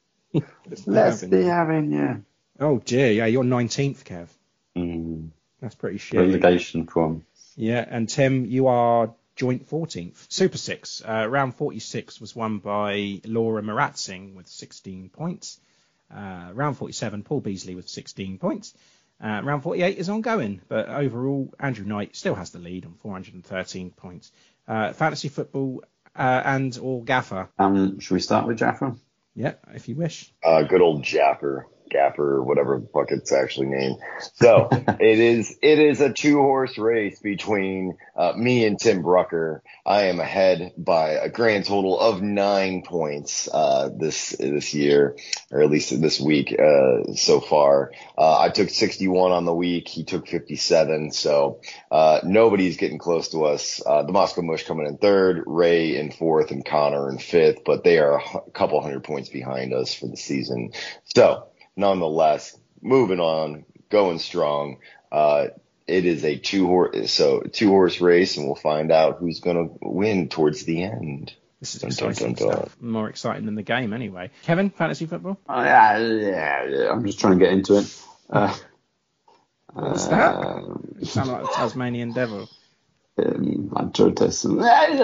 Let's be having you. Oh dear, yeah, you're nineteenth, Kev. Mm. That's pretty shit. Relegation form. Yeah, and Tim, you are joint fourteenth. Super Six, uh, round forty-six was won by Laura Maratzing with sixteen points. Uh, round forty-seven, Paul Beasley with sixteen points. Uh, round forty-eight is ongoing, but overall, Andrew Knight still has the lead on four hundred thirteen points. Uh, fantasy football uh, and or Gaffer. Um, should we start with Jaffa? Yeah, if you wish. Uh, good old Japper. Gaffer, or whatever the fuck it's actually named. So it is it is a two horse race between uh, me and Tim Brucker. I am ahead by a grand total of nine points uh, this this year, or at least this week uh, so far. Uh, I took sixty-one on the week. He took fifty-seven. So uh, nobody's getting close to us. Uh, the Moscow Mush coming in third, Ray in fourth, and Connor in fifth. But they are a couple hundred points behind us for the season. So nonetheless, moving on, going strong. Uh, It is a two horse, so two horse race, and we'll find out who's going to win towards the end. This is dun, exciting dun, dun, dun. stuff. More exciting than the game, anyway. Kevin, fantasy football? Oh, yeah, yeah, yeah, I'm just trying to get into it. Uh, What's uh, that? You sound like a Tasmanian devil. Um, I'm trying to test a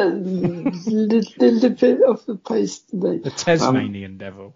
little bit of the pace today. The Tasmanian um, devil.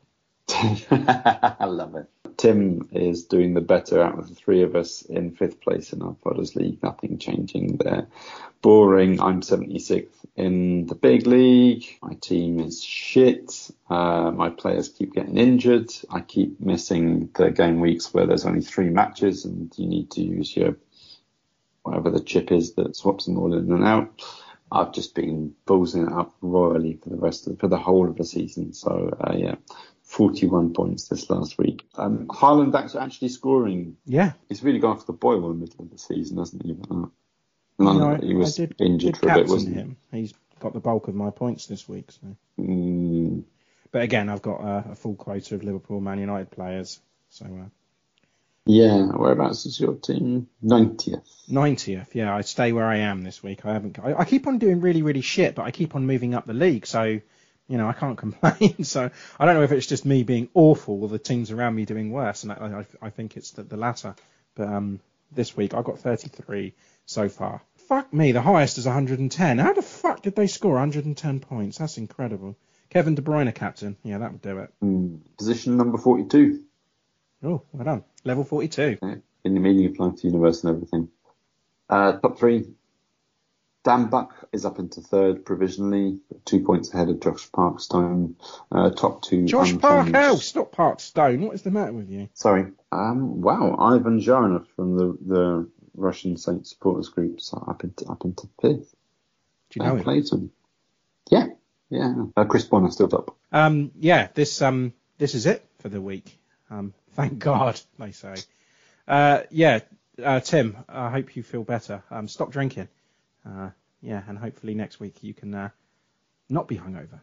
I love it. Tim is doing the better out of the three of us in fifth place in our Podders League. Nothing changing there. Boring. I'm seventy-sixth in the big league. My team is shit. Uh, my players keep getting injured. I keep missing the game weeks where there's only three matches and you need to use your whatever the chip is that swaps them all in and out. I've just been ballsing it up royally for the rest of for the whole of the season. So uh, yeah. forty-one points this last week. Um, Haaland actually scoring. Yeah. He's really gone for the boil in the middle of the season, hasn't he? Uh, no, he was I did, injured did for a bit, wasn't him. he? He's got the bulk of my points this week. So. Mm. But again, I've got uh, a full quota of Liverpool, Man United players. So. Uh, yeah, whereabouts is your team? ninetieth. ninetieth, yeah. I stay where I am this week. I haven't. I, I keep on doing really, really shit, but I keep on moving up the league. So. You know, I can't complain. So I don't know if it's just me being awful or the teams around me doing worse. And I, I, I think it's the, the latter. But um, this week I've got thirty-three so far. Fuck me, the highest is one hundred ten. How the fuck did they score one hundred ten points? That's incredible. Kevin De Bruyne, captain. Yeah, that would do it. Mm, position number forty-two. Oh, well done. Level forty-two. Yeah, in the meaning of life, universe and everything. Uh, top three. Dan Buck is up into third provisionally, two points ahead of Josh Parkstone. Uh, top two. Josh Parkhouse, not Parkstone. What is the matter with you? Sorry. Um, wow, Ivan Zharanov from the, the Russian Saint supporters group, so up into up into fifth. Do you know him? Played him. Yeah, yeah. Uh, Chris Bonner still top. Um, yeah, this um this is it for the week. Um, thank God, they say. Uh, yeah, uh, Tim, I hope you feel better. Um, stop drinking. Uh, yeah, and hopefully next week you can uh, not be hungover.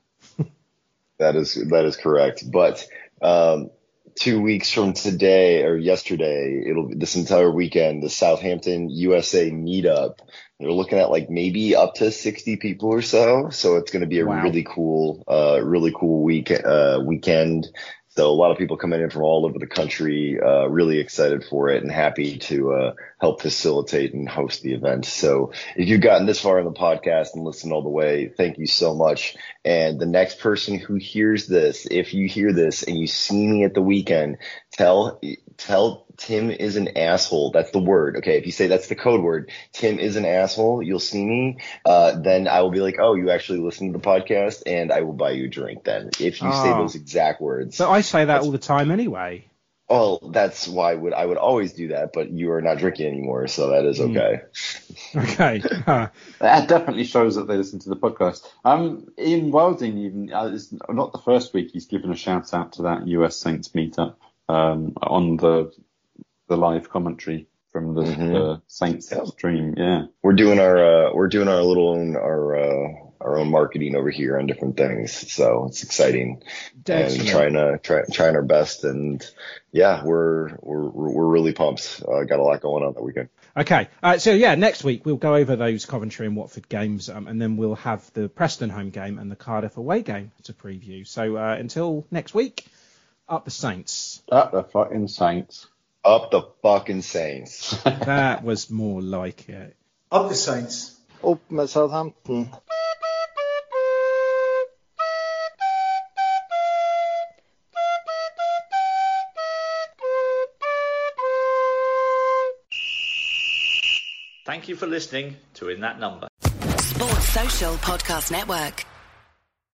That is that is correct. But um, two weeks from today or yesterday, it'll be this entire weekend, the Southampton U S A meetup. They're looking at like maybe up to sixty people or so. So it's going to be a wow. really cool, uh, really cool week uh, weekend. So a lot of people coming in from all over the country, uh, really excited for it and happy to uh, help facilitate and host the event. So if you've gotten this far in the podcast and listened all the way, thank you so much. And the next person who hears this, if you hear this and you see me at the weekend, tell tell Tim is an asshole. That's the word. Okay, if you say that's the code word, Tim is an asshole, you'll see me. Uh, then I will be like, oh, you actually listened to the podcast, and I will buy you a drink then if you oh. say those exact words. But I say that that's, all the time anyway. Well, that's why I would I would always do that, but you are not drinking anymore, so that is okay. Mm. Okay. Huh. That definitely shows that they listen to the podcast. Um, Ian Wilding, even uh, it's not the first week he's given a shout out to that U S Saints meetup um, on the the live commentary from the, mm-hmm. the Saints yep. stream. Yeah, we're doing our uh, we're doing our little own our uh, our own marketing over here on different things, so it's exciting. Excellent. And trying to try trying our best, and yeah, we're we're we're really pumped. Uh, got a lot going on that weekend. Okay, uh, so yeah, next week we'll go over those Coventry and Watford games, um, and then we'll have the Preston home game and the Cardiff away game to preview. So uh, until next week, up the Saints. Up the fucking Saints. Up the fucking Saints. That was more like it. Up the Saints. Up med Southampton. Thank you for listening to In That Number. Sports Social Podcast Network.